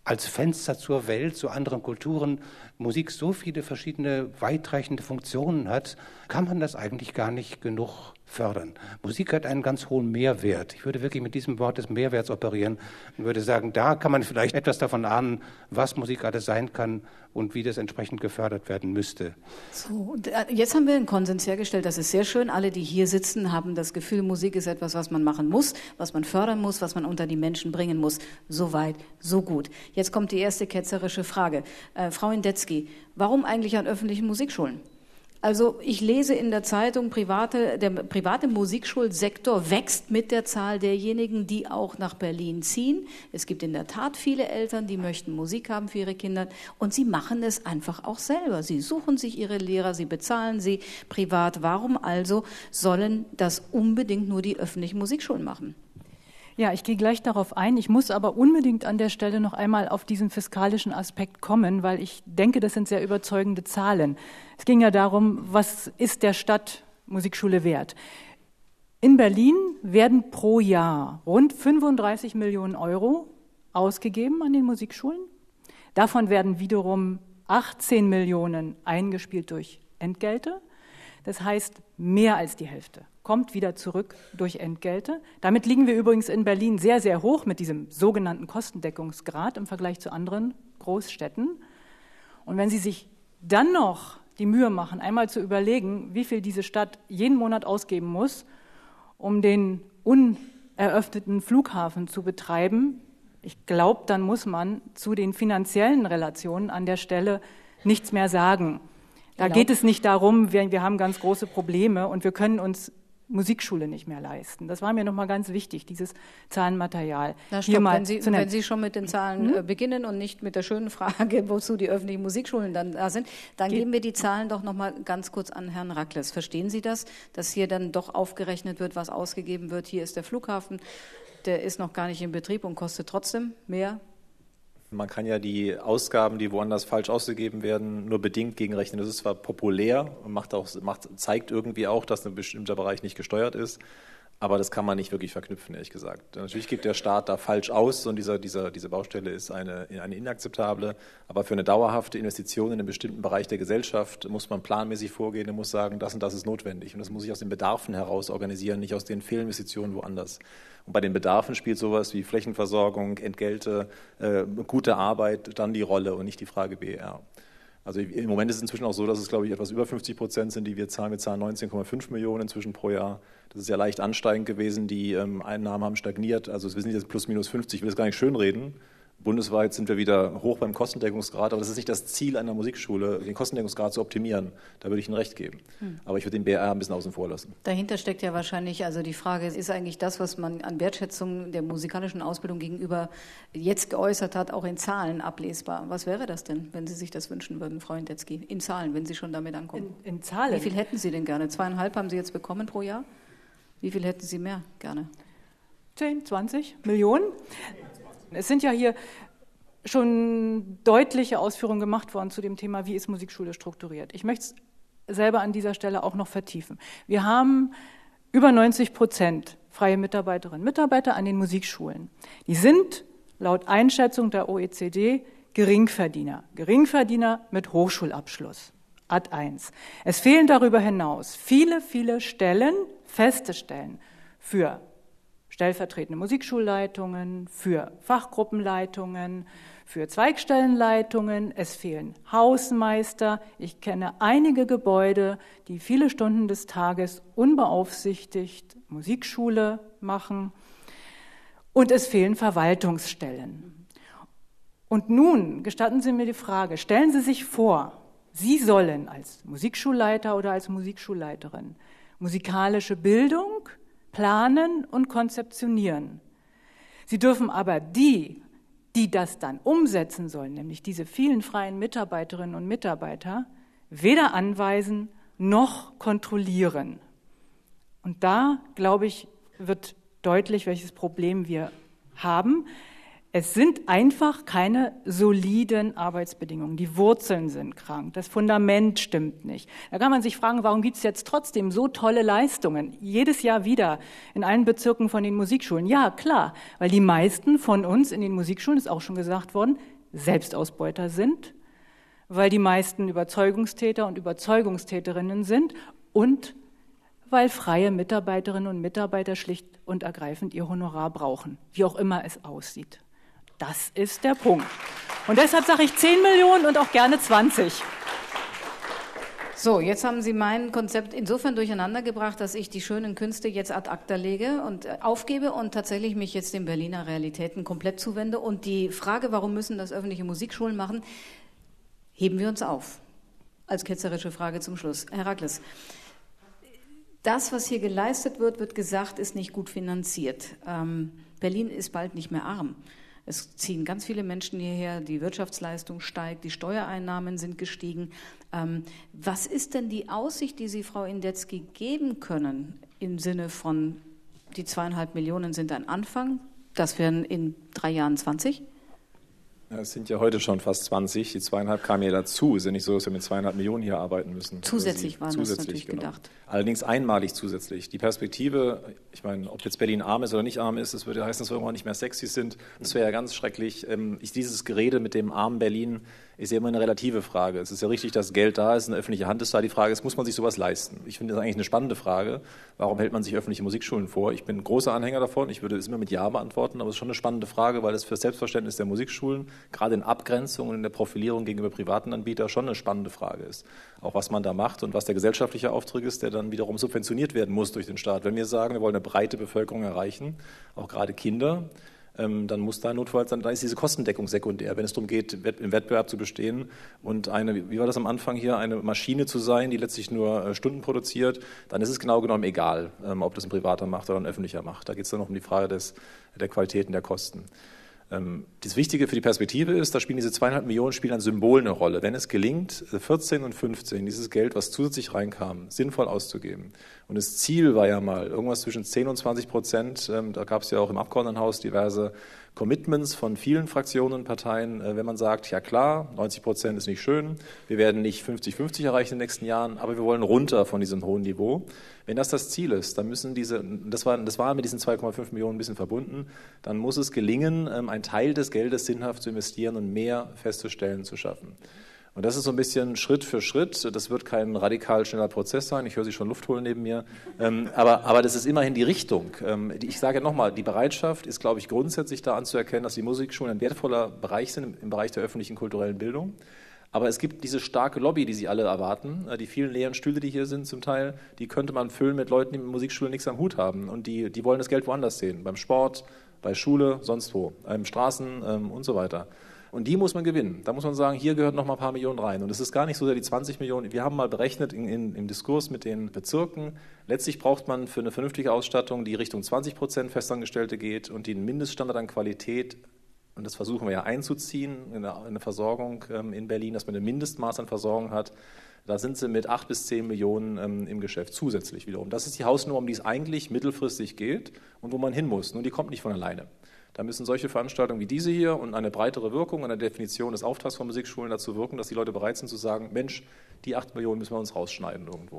als Fenster zur Welt, zu anderen Kulturen, Musik so viele verschiedene weitreichende Funktionen hat, kann man das eigentlich gar nicht genug fördern. Musik hat einen ganz hohen Mehrwert. Ich würde wirklich mit diesem Wort des Mehrwerts operieren und würde sagen, da kann man vielleicht etwas davon ahnen, was Musik alles sein kann und wie das entsprechend gefördert werden müsste. So, und jetzt haben wir einen Konsens hergestellt, das ist sehr schön. Alle, die hier sitzen, haben das Gefühl, Musik ist etwas, was man machen muss, was man fördern muss, was man unter die Menschen bringen muss. So weit, so gut. Jetzt kommt die erste ketzerische Frage. Äh, Frau Indetzky, warum eigentlich an öffentlichen Musikschulen? Also ich lese in der Zeitung, private, der private Musikschulsektor wächst mit der Zahl derjenigen, die auch nach Berlin ziehen. Es gibt in der Tat viele Eltern, die möchten Musik haben für ihre Kinder und sie machen es einfach auch selber. Sie suchen sich ihre Lehrer, sie bezahlen sie privat. Warum also sollen das unbedingt nur die öffentlichen Musikschulen machen? Ja, ich gehe gleich darauf ein. Ich muss aber unbedingt an der Stelle noch einmal auf diesen fiskalischen Aspekt kommen, weil ich denke, das sind sehr überzeugende Zahlen. Es ging ja darum, was ist der Stadt Musikschule wert? In Berlin werden pro Jahr rund fünfunddreißig Millionen Euro ausgegeben an den Musikschulen. Davon werden wiederum achtzehn Millionen eingespielt durch Entgelte. Das heißt, mehr als die Hälfte kommt wieder zurück durch Entgelte. Damit liegen wir übrigens in Berlin sehr, sehr hoch mit diesem sogenannten Kostendeckungsgrad im Vergleich zu anderen Großstädten. Und wenn Sie sich dann noch die Mühe machen, einmal zu überlegen, wie viel diese Stadt jeden Monat ausgeben muss, um den uneröffneten Flughafen zu betreiben, ich glaube, dann muss man zu den finanziellen Relationen an der Stelle nichts mehr sagen. Da geht es nicht darum, wir, wir haben ganz große Probleme und wir können uns Musikschule nicht mehr leisten. Das war mir nochmal ganz wichtig, dieses Zahlenmaterial. Na, stopp, hier mal wenn, Sie, wenn Sie schon mit den Zahlen hm? beginnen und nicht mit der schönen Frage, wozu die öffentlichen Musikschulen dann da sind, dann die, geben wir die Zahlen doch nochmal ganz kurz an Herrn Rakles. Verstehen Sie das, dass hier dann doch aufgerechnet wird, was ausgegeben wird? Hier ist der Flughafen, der ist noch gar nicht in Betrieb und kostet trotzdem mehr. Man kann ja die Ausgaben, die woanders falsch ausgegeben werden, nur bedingt gegenrechnen. Das ist zwar populär und macht auch, macht, zeigt irgendwie auch, dass ein bestimmter Bereich nicht gesteuert ist, aber das kann man nicht wirklich verknüpfen, ehrlich gesagt. Natürlich gibt der Staat da falsch aus und dieser, dieser, diese Baustelle ist eine, eine inakzeptable, aber für eine dauerhafte Investition in einen bestimmten Bereich der Gesellschaft muss man planmäßig vorgehen und muss sagen, das und das ist notwendig. Und das muss ich aus den Bedarfen heraus organisieren, nicht aus den Fehlinvestitionen woanders. Und bei den Bedarfen spielt sowas wie Flächenversorgung, Entgelte, äh, gute Arbeit dann die Rolle und nicht die Frage B E R. Also im Moment ist es inzwischen auch so, dass es, glaube ich, etwas über fünfzig Prozent sind, die wir zahlen. Wir zahlen neunzehn Komma fünf Millionen inzwischen pro Jahr. Das ist ja leicht ansteigend gewesen. Die ähm, Einnahmen haben stagniert. Also wir sind jetzt plus minus fünfzig. Ich will das gar nicht schönreden. Bundesweit sind wir wieder hoch beim Kostendeckungsgrad, aber das ist nicht das Ziel einer Musikschule, den Kostendeckungsgrad zu optimieren. Da würde ich Ihnen recht geben. Hm. Aber ich würde den B R ein bisschen außen vor lassen. Dahinter steckt ja wahrscheinlich, also die Frage, ist eigentlich das, was man an Wertschätzung der musikalischen Ausbildung gegenüber jetzt geäußert hat, auch in Zahlen ablesbar? Was wäre das denn, wenn Sie sich das wünschen würden, Frau Indetzky? In Zahlen, wenn Sie schon damit ankommen. In, in Zahlen? Wie viel hätten Sie denn gerne? Zweieinhalb haben Sie jetzt bekommen pro Jahr? Wie viel hätten Sie mehr gerne? zehn, zwanzig Millionen? Es sind ja hier schon deutliche Ausführungen gemacht worden zu dem Thema, wie ist Musikschule strukturiert. Ich möchte es selber an dieser Stelle auch noch vertiefen. Wir haben über neunzig Prozent freie Mitarbeiterinnen und Mitarbeiter an den Musikschulen. Die sind laut Einschätzung der O E C D Geringverdiener. Geringverdiener mit Hochschulabschluss. Ad eins. Es fehlen darüber hinaus viele, viele Stellen, feste Stellen für stellvertretende Musikschulleitungen, für Fachgruppenleitungen, für Zweigstellenleitungen. Es fehlen Hausmeister. Ich kenne einige Gebäude, die viele Stunden des Tages unbeaufsichtigt Musikschule machen. Und es fehlen Verwaltungsstellen. Und nun gestatten Sie mir die Frage, stellen Sie sich vor, Sie sollen als Musikschulleiter oder als Musikschulleiterin musikalische Bildung planen und konzeptionieren. Sie dürfen aber die, die das dann umsetzen sollen, nämlich diese vielen freien Mitarbeiterinnen und Mitarbeiter, weder anweisen noch kontrollieren. Und da, glaube ich, wird deutlich, welches Problem wir haben. Es sind einfach keine soliden Arbeitsbedingungen. Die Wurzeln sind krank, das Fundament stimmt nicht. Da kann man sich fragen, warum gibt es jetzt trotzdem so tolle Leistungen? Jedes Jahr wieder in allen Bezirken von den Musikschulen. Ja, klar, weil die meisten von uns in den Musikschulen, ist auch schon gesagt worden, Selbstausbeuter sind, weil die meisten Überzeugungstäter und Überzeugungstäterinnen sind und weil freie Mitarbeiterinnen und Mitarbeiter schlicht und ergreifend ihr Honorar brauchen, wie auch immer es aussieht. Das ist der Punkt. Und deshalb sage ich zehn Millionen und auch gerne zwanzig. So, jetzt haben Sie mein Konzept insofern durcheinander gebracht, dass ich die schönen Künste jetzt ad acta lege und aufgebe und tatsächlich mich jetzt den Berliner Realitäten komplett zuwende. Und die Frage, warum müssen das öffentliche Musikschulen machen, heben wir uns auf. Als ketzerische Frage zum Schluss. Herr Herakles, das, was hier geleistet wird, wird gesagt, ist nicht gut finanziert. Ähm, Berlin ist bald nicht mehr arm. Es ziehen ganz viele Menschen hierher, die Wirtschaftsleistung steigt, die Steuereinnahmen sind gestiegen. Ähm, was ist denn die Aussicht, die Sie, Frau Indetzky, geben können im Sinne von, die zweieinhalb Millionen sind ein Anfang, das wären in drei Jahren zwanzig? Ja, es sind ja heute schon fast zwanzig, die zweieinhalb kamen ja dazu. Es ist ja nicht so, dass wir mit zweieinhalb Millionen hier arbeiten müssen. Zusätzlich waren zusätzlich, das natürlich genau. gedacht. Allerdings einmalig zusätzlich. Die Perspektive, ich meine, ob jetzt Berlin arm ist oder nicht arm ist, das würde heißen, dass wir irgendwann nicht mehr sexy sind. Das wäre ja ganz schrecklich. Ich, dieses Gerede mit dem armen Berlin ist ja immer eine relative Frage. Es ist ja richtig, dass Geld da ist, eine öffentliche Hand ist da. Die Frage ist, muss man sich sowas leisten? Ich finde das eigentlich eine spannende Frage. Warum hält man sich öffentliche Musikschulen vor? Ich bin ein großer Anhänger davon. Ich würde es immer mit Ja beantworten, aber es ist schon eine spannende Frage, weil es für das Selbstverständnis der Musikschulen, gerade in Abgrenzung und in der Profilierung gegenüber privaten Anbietern, schon eine spannende Frage ist. Auch was man da macht und was der gesellschaftliche Auftrag ist, der dann wiederum subventioniert werden muss durch den Staat. Wenn wir sagen, wir wollen eine breite Bevölkerung erreichen, auch gerade Kinder, dann muss da notfalls, dann da ist diese Kostendeckung sekundär, wenn es darum geht, im Wettbewerb zu bestehen und eine, wie war das am Anfang hier, eine Maschine zu sein, die letztlich nur Stunden produziert, dann ist es genau genommen egal, ob das ein Privater macht oder ein öffentlicher macht. Da geht es dann noch um die Frage des, der Qualitäten der Kosten. Das Wichtige für die Perspektive ist, da spielen diese zweieinhalb Millionen spielen ein Symbol eine Rolle. Wenn es gelingt, vierzehn und fünfzehn, dieses Geld, was zusätzlich reinkam, sinnvoll auszugeben. Und das Ziel war ja mal irgendwas zwischen zehn und zwanzig Prozent. Da gab es ja auch im Abgeordnetenhaus diverse Commitments von vielen Fraktionen und Parteien, wenn man sagt, ja klar, neunzig Prozent ist nicht schön, wir werden nicht fünfzig fünfzig erreichen in den nächsten Jahren, aber wir wollen runter von diesem hohen Niveau. Wenn das das Ziel ist, dann müssen diese, das war, das war mit diesen zwei Komma fünf Millionen ein bisschen verbunden, dann muss es gelingen, einen Teil des Geldes sinnhaft zu investieren und mehr feste Stellen zu schaffen. Und das ist so ein bisschen Schritt für Schritt. Das wird kein radikal schneller Prozess sein. Ich höre Sie schon Luft holen neben mir. Ähm, aber, aber das ist immerhin die Richtung. Ähm, die, ich sage nochmal, die Bereitschaft ist, glaube ich, grundsätzlich da anzuerkennen, dass die Musikschulen ein wertvoller Bereich sind im, im Bereich der öffentlichen kulturellen Bildung. Aber es gibt diese starke Lobby, die Sie alle erwarten. Die vielen leeren Stühle, die hier sind zum Teil, die könnte man füllen mit Leuten, die mit Musikschulen nichts am Hut haben. Und die, die wollen das Geld woanders sehen. Beim Sport, bei Schule, sonst wo, ähm, Straßen ähm, und so weiter. Und die muss man gewinnen. Da muss man sagen, hier gehört noch mal ein paar Millionen rein. Und es ist gar nicht so sehr die zwanzig Millionen. Wir haben mal berechnet in, in, im Diskurs mit den Bezirken, letztlich braucht man für eine vernünftige Ausstattung, die Richtung zwanzig Prozent Festangestellte geht und den Mindeststandard an Qualität, und das versuchen wir ja einzuziehen in eine Versorgung in Berlin, dass man ein Mindestmaß an Versorgung hat. Da sind sie mit acht bis zehn Millionen ähm, im Geschäft, zusätzlich wiederum. Das ist die Hausnummer, um die es eigentlich mittelfristig geht und wo man hin muss. Nur die kommt nicht von alleine. Da müssen solche Veranstaltungen wie diese hier und eine breitere Wirkung an der Definition des Auftrags von Musikschulen dazu wirken, dass die Leute bereit sind zu sagen, Mensch, die acht Millionen müssen wir uns rausschneiden irgendwo.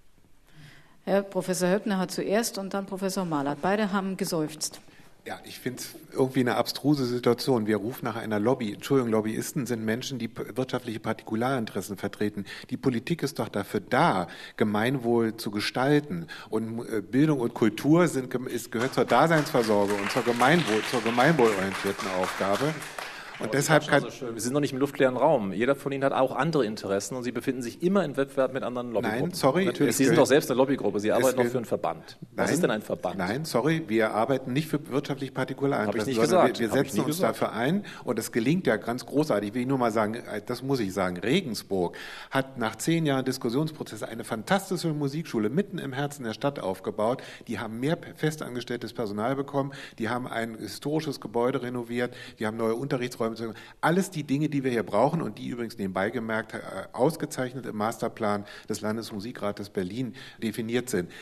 Herr Professor Höppner hat zuerst und dann Professor Mahlert. Beide haben geseufzt. Ja, ich finde es irgendwie eine abstruse Situation. Wir rufen nach einer Lobby. Entschuldigung, Lobbyisten sind Menschen, die wirtschaftliche Partikularinteressen vertreten. Die Politik ist doch dafür da, Gemeinwohl zu gestalten. Und Bildung und Kultur sind, ist, gehört zur Daseinsversorgung und zur Gemeinwohl, zur gemeinwohlorientierten Aufgabe. Und deshalb kann, so schön. Wir sind noch nicht im luftleeren Raum. Jeder von Ihnen hat auch andere Interessen und Sie befinden sich immer im Wettbewerb mit anderen Lobbygruppen. Nein, sorry. Natürlich, Sie sind doch selbst eine Lobbygruppe. Sie arbeiten doch für einen Verband. Was nein, ist denn ein Verband? Nein, sorry, wir arbeiten nicht für wirtschaftlich Partikularinteressen. Habe ich nicht gesagt. Wir, wir setzen uns gesagt. dafür ein und es gelingt ja ganz großartig. Ich will nur mal sagen, das muss ich sagen, Regensburg hat nach zehn Jahren Diskussionsprozess eine fantastische Musikschule mitten im Herzen der Stadt aufgebaut. Die haben mehr festangestelltes Personal bekommen, die haben ein historisches Gebäude renoviert, die haben neue Unterrichtsräume. Alles die Dinge, die wir hier brauchen und die übrigens nebenbei gemerkt ausgezeichnet im Masterplan des Landesmusikrates Berlin definiert sind.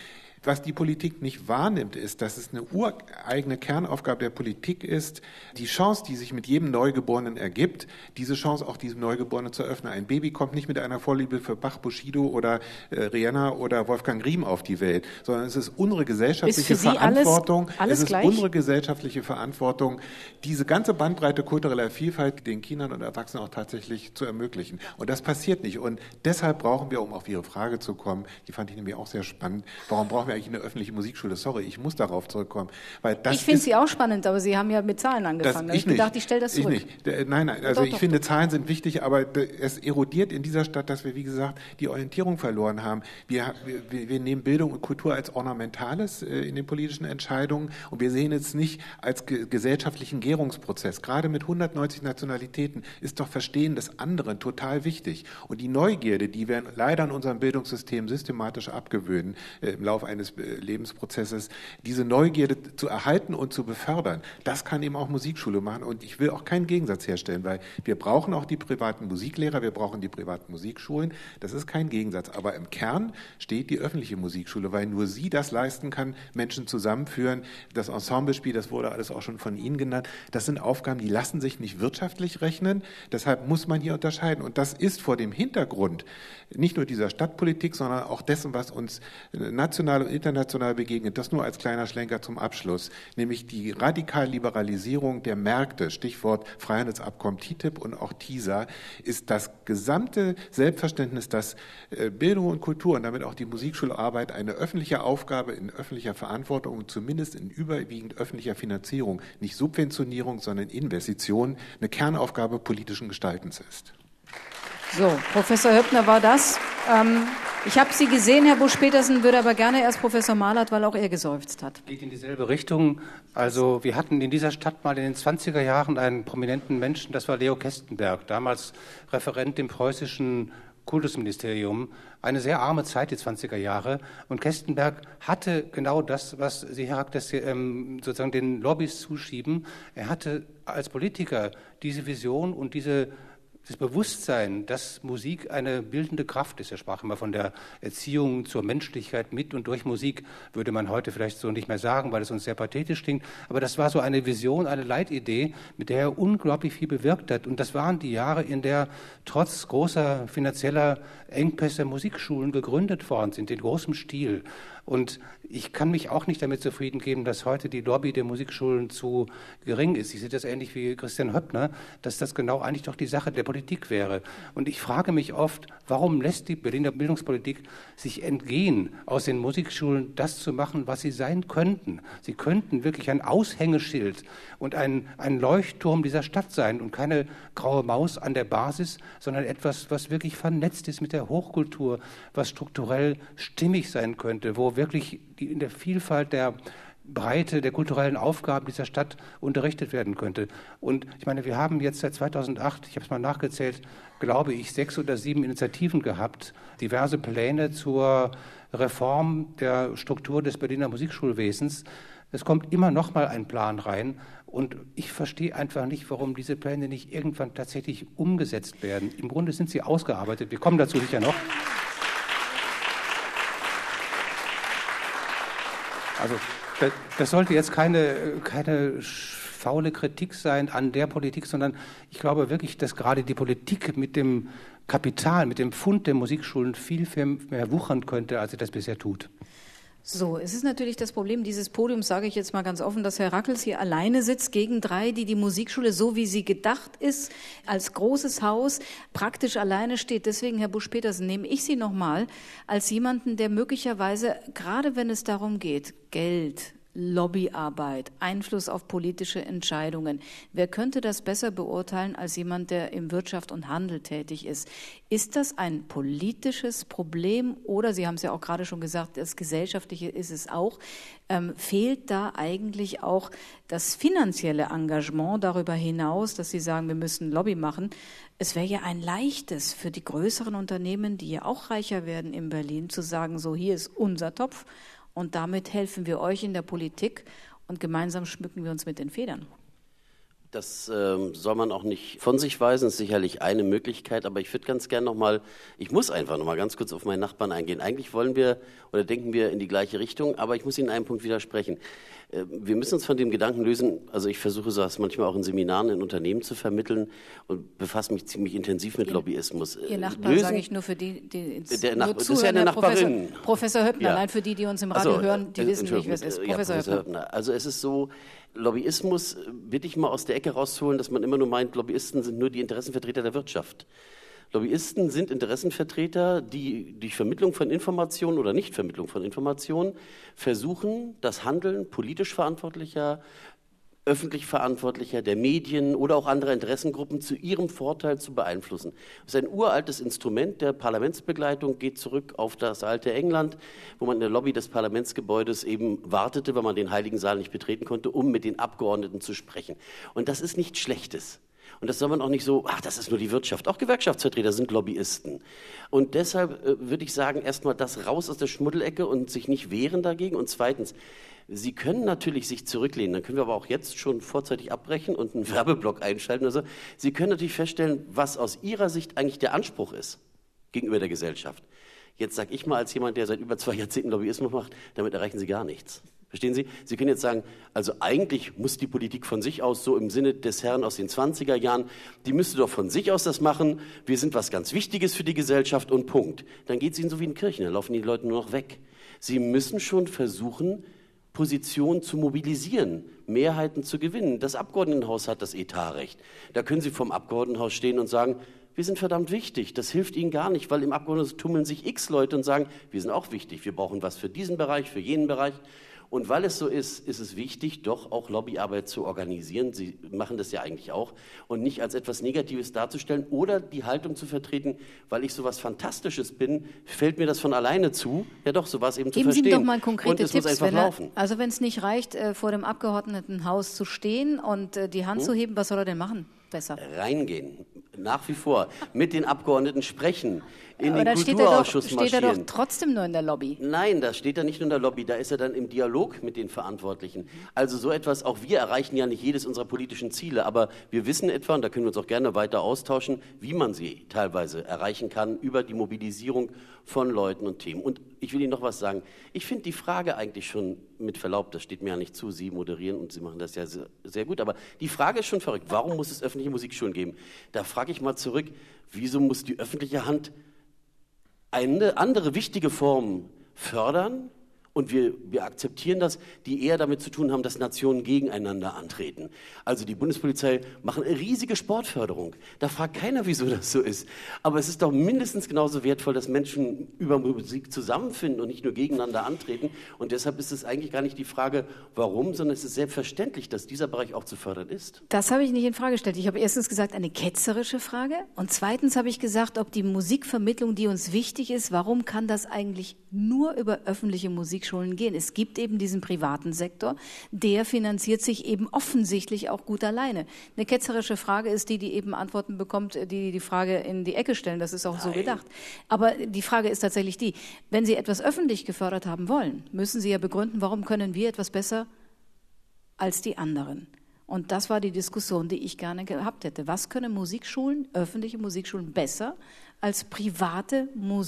Was die Politik nicht wahrnimmt, ist, dass es eine ureigene Kernaufgabe der Politik ist, die Chance, die sich mit jedem Neugeborenen ergibt, diese Chance auch diesem Neugeborenen zu öffnen. Ein Baby kommt nicht mit einer Vorliebe für Bach, Bushido oder äh, Rihanna oder Wolfgang Riem auf die Welt, sondern es ist unsere gesellschaftliche ist für Sie Verantwortung, alles, alles es ist gleich? unsere gesellschaftliche Verantwortung, diese ganze Bandbreite kultureller Vielfalt den Kindern und Erwachsenen auch tatsächlich zu ermöglichen. Und das passiert nicht. Und deshalb brauchen wir, um auf Ihre Frage zu kommen, die fand ich nämlich auch sehr spannend, warum brauchen wir eigentlich eine öffentliche Musikschule? Sorry, ich muss darauf zurückkommen. Weil das ich finde sie auch spannend, aber Sie haben ja mit Zahlen angefangen. Das, ich ich habe gedacht, ich stelle das zurück. Ich nicht. Nein, nein, also doch, ich doch, finde, doch. Zahlen sind wichtig, aber es erodiert in dieser Stadt, dass wir, wie gesagt, die Orientierung verloren haben. Wir, wir, wir nehmen Bildung und Kultur als Ornamentales in den politischen Entscheidungen und wir sehen es nicht als ge- gesellschaftlichen Gärungsprozess. Gerade mit hundertneunzig Nationalitäten ist doch Verstehen des anderen total wichtig. Und die Neugierde, die wir leider in unserem Bildungssystem systematisch abgewöhnen äh, im Laufe eines äh, Lebensprozesses, diese Neugierde zu erhalten und zu befördern, das kann eben auch Musikschule machen. Und ich will auch keinen Gegensatz herstellen, weil wir brauchen auch die privaten Musiklehrer, wir brauchen die privaten Musikschulen. Das ist kein Gegensatz. Aber im Kern steht die öffentliche Musikschule, weil nur sie das leisten kann, Menschen zusammenführen. Das Ensemblespiel, das wurde alles auch schon von Ihnen genannt, das sind Aufgaben, die lassen sich nicht wirtschaftlich rechnen. Deshalb muss man hier unterscheiden. Und das ist vor dem Hintergrund nicht nur dieser Stadtpolitik, sondern auch dessen, was uns national und international begegnet. Das nur als kleiner Schlenker zum Abschluss, nämlich die radikale Liberalisierung der Märkte, Stichwort Freihandelsabkommen T T I P und auch T I S A, ist das gesamte Selbstverständnis, dass Bildung und Kultur und damit auch die Musikschularbeit eine öffentliche Aufgabe in öffentlicher Verantwortung und zumindest in überwiegend öffentlicher Finanzierung, nicht Subventionierung, sondern Investition, eine Kernaufgabe politischen Gestaltens ist. So, Professor Höppner war das. Ähm, ich habe Sie gesehen, Herr Busch-Petersen, würde aber gerne erst Professor Mahlert, weil auch er geseufzt hat. Geht in dieselbe Richtung. Also wir hatten in dieser Stadt mal in den zwanziger Jahren einen prominenten Menschen, das war Leo Kestenberg, damals Referent im preußischen Kultusministerium. Eine sehr arme Zeit, die zwanziger Jahre. Und Kestenberg hatte genau das, was Sie, Herr Rackles, ähm, sozusagen den Lobbys zuschieben. Er hatte als Politiker diese Vision und diese das Bewusstsein, dass Musik eine bildende Kraft ist. Er sprach immer von der Erziehung zur Menschlichkeit mit und durch Musik, würde man heute vielleicht so nicht mehr sagen, weil es uns sehr pathetisch klingt. Aber das war so eine Vision, eine Leitidee, mit der er unglaublich viel bewirkt hat. Und das waren die Jahre, in der trotz großer finanzieller Engpässe Musikschulen gegründet worden sind, in großem Stil. Und ich kann mich auch nicht damit zufrieden geben, dass heute die Lobby der Musikschulen zu gering ist. Ich sehe das ähnlich wie Christian Höppner, dass das genau eigentlich doch die Sache der Politik wäre. Und ich frage mich oft, warum lässt die Berliner Bildungspolitik sich entgehen, aus den Musikschulen das zu machen, was sie sein könnten. Sie könnten wirklich ein Aushängeschild und ein, ein Leuchtturm dieser Stadt sein und keine graue Maus an der Basis, sondern etwas, was wirklich vernetzt ist mit der Hochkultur, was strukturell stimmig sein könnte, wo wirklich die, in der Vielfalt der Breite der kulturellen Aufgaben dieser Stadt unterrichtet werden könnte. Und ich meine, wir haben jetzt seit zweitausendacht, ich habe es mal nachgezählt, glaube ich, sechs oder sieben Initiativen gehabt, diverse Pläne zur Reform der Struktur des Berliner Musikschulwesens. Es kommt immer noch mal ein Plan rein und ich verstehe einfach nicht, warum diese Pläne nicht irgendwann tatsächlich umgesetzt werden. Im Grunde sind sie ausgearbeitet, wir kommen dazu sicher noch. Also das, das sollte jetzt keine, keine faule Kritik sein an der Politik, sondern ich glaube wirklich, dass gerade die Politik mit dem Kapital, mit dem Pfund der Musikschulen viel, viel mehr wuchern könnte, als sie das bisher tut. So, es ist natürlich das Problem dieses Podiums, sage ich jetzt mal ganz offen, dass Herr Rackles hier alleine sitzt gegen drei, die die Musikschule, so wie sie gedacht ist, als großes Haus praktisch alleine steht. Deswegen, Herr Busch-Petersen, nehme ich Sie nochmal als jemanden, der möglicherweise, gerade wenn es darum geht, Geld, Lobbyarbeit, Einfluss auf politische Entscheidungen. Wer könnte das besser beurteilen als jemand, der im Wirtschaft und Handel tätig ist? Ist das ein politisches Problem oder, Sie haben es ja auch gerade schon gesagt, das Gesellschaftliche ist es auch, ähm, fehlt da eigentlich auch das finanzielle Engagement darüber hinaus, dass Sie sagen, wir müssen Lobby machen? Es wäre ja ein leichtes für die größeren Unternehmen, die ja auch reicher werden in Berlin, zu sagen, so hier ist unser Topf. Und damit helfen wir euch in der Politik und gemeinsam schmücken wir uns mit den Federn. Das ähm, soll man auch nicht von sich weisen, ist sicherlich eine Möglichkeit, aber ich würde ganz gern nochmal, ich muss einfach nochmal ganz kurz auf meinen Nachbarn eingehen. Eigentlich wollen wir oder denken wir in die gleiche Richtung, aber ich muss Ihnen einen Punkt widersprechen. Äh, wir müssen uns von dem Gedanken lösen, also ich versuche das manchmal auch in Seminaren in Unternehmen zu vermitteln und befasse mich ziemlich intensiv mit Ihr, Lobbyismus. Ihr Nachbar sage ich nur für die, die ins der Nach- nur Das ist ja eine Nachbarin. Professor, Professor Höppner, ja. Nein, für die, die uns im Radio also, hören, die äh, wissen nicht, wer es ist. Ja, Professor, Professor Höppner. Höppner. Also es ist so, Lobbyismus bitte ich mal aus der Ecke rauszuholen, dass man immer nur meint, Lobbyisten sind nur die Interessenvertreter der Wirtschaft. Lobbyisten sind Interessenvertreter, die durch Vermittlung von Informationen oder Nichtvermittlung von Informationen versuchen, das Handeln politisch Verantwortlicher, öffentlich Verantwortlicher, der Medien oder auch anderer Interessengruppen zu ihrem Vorteil zu beeinflussen. Das ist ein uraltes Instrument der Parlamentsbegleitung, geht zurück auf das alte England, wo man in der Lobby des Parlamentsgebäudes eben wartete, weil man den Heiligen Saal nicht betreten konnte, um mit den Abgeordneten zu sprechen. Und das ist nichts Schlechtes. Und das soll man auch nicht so, ach, das ist nur die Wirtschaft. Auch Gewerkschaftsvertreter sind Lobbyisten. Und deshalb äh, würde ich sagen, erstmal das raus aus der Schmuddelecke und sich nicht wehren dagegen. Und zweitens, Sie können natürlich sich zurücklehnen, dann können wir aber auch jetzt schon vorzeitig abbrechen und einen Werbeblock einschalten oder so. Sie können natürlich feststellen, was aus Ihrer Sicht eigentlich der Anspruch ist gegenüber der Gesellschaft. Jetzt sage ich mal als jemand, der seit über zwei Jahrzehnten Lobbyismus macht, damit erreichen Sie gar nichts. Verstehen Sie? Sie können jetzt sagen, also eigentlich muss die Politik von sich aus, so im Sinne des Herrn aus den zwanziger Jahren, die müsste doch von sich aus das machen, wir sind was ganz Wichtiges für die Gesellschaft und Punkt. Dann geht es Ihnen so wie in Kirchen, dann laufen die Leute nur noch weg. Sie müssen schon versuchen, Positionen zu mobilisieren, Mehrheiten zu gewinnen. Das Abgeordnetenhaus hat das Etatrecht. Da können Sie vom Abgeordnetenhaus stehen und sagen, wir sind verdammt wichtig. Das hilft Ihnen gar nicht, weil im Abgeordnetenhaus tummeln sich x Leute und sagen, wir sind auch wichtig, wir brauchen was für diesen Bereich, für jenen Bereich. Und weil es so ist, ist es wichtig, doch auch Lobbyarbeit zu organisieren. Sie machen das ja eigentlich auch. Und nicht als etwas Negatives darzustellen oder die Haltung zu vertreten, weil ich so was Fantastisches bin, fällt mir das von alleine zu. Ja doch, so was eben zu Geben verstehen. Geben Sie mir doch mal konkrete und es Tipps. muss einfach wenn er, laufen. Also wenn es nicht reicht, äh, vor dem Abgeordnetenhaus zu stehen und äh, die Hand hm? zu heben, was soll er denn machen? Besser. Reingehen, nach wie vor, mit den Abgeordneten sprechen, in Aber den Kulturausschuss steht er, doch, steht er marschieren. doch trotzdem nur in der Lobby. Nein, da steht er nicht nur in der Lobby, da ist er dann im Dialog mit den Verantwortlichen. Also so etwas, auch wir erreichen ja nicht jedes unserer politischen Ziele, aber wir wissen etwa, und da können wir uns auch gerne weiter austauschen, wie man sie teilweise erreichen kann über die Mobilisierung von Leuten und Themen. Und ich will Ihnen noch was sagen. Ich finde die Frage eigentlich schon, mit Verlaub, das steht mir ja nicht zu, Sie moderieren und Sie machen das ja sehr, sehr gut, aber die Frage ist schon verrückt. Warum muss es öffentliche Musikschulen geben? Da frage ich mal zurück, wieso muss die öffentliche Hand eine andere wichtige Form fördern und wir, wir akzeptieren das, die eher damit zu tun haben, dass Nationen gegeneinander antreten. Also die Bundespolizei macht eine riesige Sportförderung. Da fragt keiner, wieso das so ist. Aber es ist doch mindestens genauso wertvoll, dass Menschen über Musik zusammenfinden und nicht nur gegeneinander antreten. Und deshalb ist es eigentlich gar nicht die Frage, warum, sondern es ist selbstverständlich, dass dieser Bereich auch zu fördern ist. Das habe ich nicht in Frage gestellt. Ich habe erstens gesagt, eine ketzerische Frage. Und zweitens habe ich gesagt, ob die Musikvermittlung, die uns wichtig ist, warum kann das eigentlich nur über öffentliche Musikschulen gehen? Es gibt eben diesen privaten Sektor, der finanziert sich eben offensichtlich auch gut alleine. Eine ketzerische Frage ist die, die eben Antworten bekommt, die die Frage in die Ecke stellen. Das ist auch Nein. so gedacht. Aber die Frage ist tatsächlich die, wenn Sie etwas öffentlich gefördert haben wollen, müssen Sie ja begründen, warum können wir etwas besser als die anderen. Und das war die Diskussion, die ich gerne gehabt hätte. Was können Musikschulen, öffentliche Musikschulen besser als private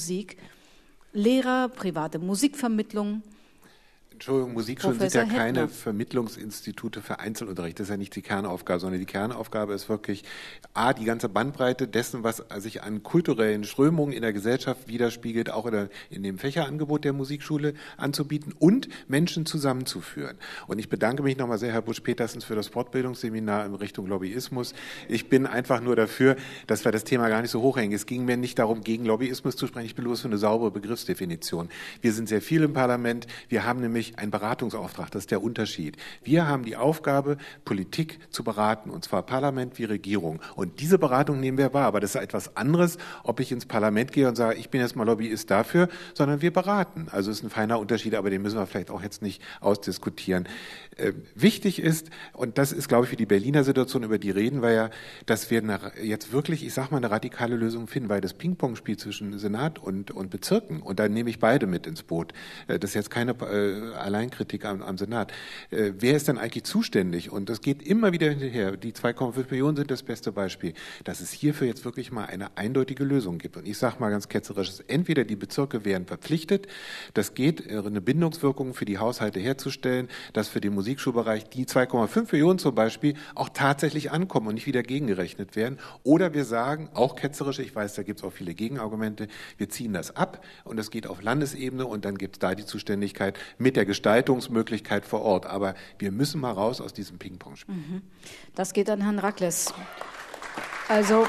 Musiklehrer, private Musikvermittlung? Entschuldigung, Musikschulen sind ja keine Vermittlungsinstitute für Einzelunterricht. Das ist ja nicht die Kernaufgabe, sondern die Kernaufgabe ist wirklich A, die ganze Bandbreite dessen, was sich an kulturellen Strömungen in der Gesellschaft widerspiegelt, auch in, der, in dem Fächerangebot der Musikschule anzubieten und Menschen zusammenzuführen. Und ich bedanke mich nochmal sehr, Herr Busch-Petersens, für das Fortbildungsseminar in Richtung Lobbyismus. Ich bin einfach nur dafür, dass wir das Thema gar nicht so hochhängen. Es ging mir nicht darum, gegen Lobbyismus zu sprechen. Ich bin bloß für eine saubere Begriffsdefinition. Wir sind sehr viel im Parlament. Wir haben nämlich ein Beratungsauftrag, das ist der Unterschied. Wir haben die Aufgabe, Politik zu beraten, und zwar Parlament wie Regierung. Und diese Beratung nehmen wir wahr. Aber das ist etwas anderes, ob ich ins Parlament gehe und sage, ich bin jetzt mal Lobbyist dafür, sondern wir beraten. Also ist ein feiner Unterschied, aber den müssen wir vielleicht auch jetzt nicht ausdiskutieren. Äh, wichtig ist, und das ist, glaube ich, für die Berliner Situation, über die reden wir ja, dass wir eine, jetzt wirklich, ich sag mal, eine radikale Lösung finden, weil das Ping-Pong-Spiel zwischen Senat und, und Bezirken, und da nehme ich beide mit ins Boot. Äh, das ist jetzt keine äh, Alleinkritik am, am Senat. Äh, wer ist denn eigentlich zuständig? Und das geht immer wieder hinterher. Die zwei Komma fünf Millionen sind das beste Beispiel, dass es hierfür jetzt wirklich mal eine eindeutige Lösung gibt. Und ich sage mal ganz ketzerisch, entweder die Bezirke werden verpflichtet, das geht, eine Bindungswirkung für die Haushalte herzustellen, dass für den Musikschulbereich die zwei Komma fünf Millionen zum Beispiel auch tatsächlich ankommen und nicht wieder gegengerechnet werden. Oder wir sagen, auch ketzerisch, ich weiß, da gibt es auch viele Gegenargumente, wir ziehen das ab und es geht auf Landesebene und dann gibt es da die Zuständigkeit mit der Gestaltungsmöglichkeit vor Ort. Aber wir müssen mal raus aus diesem Ping-Pong-Spiel. Mhm. Das geht an Herrn Rakles. Also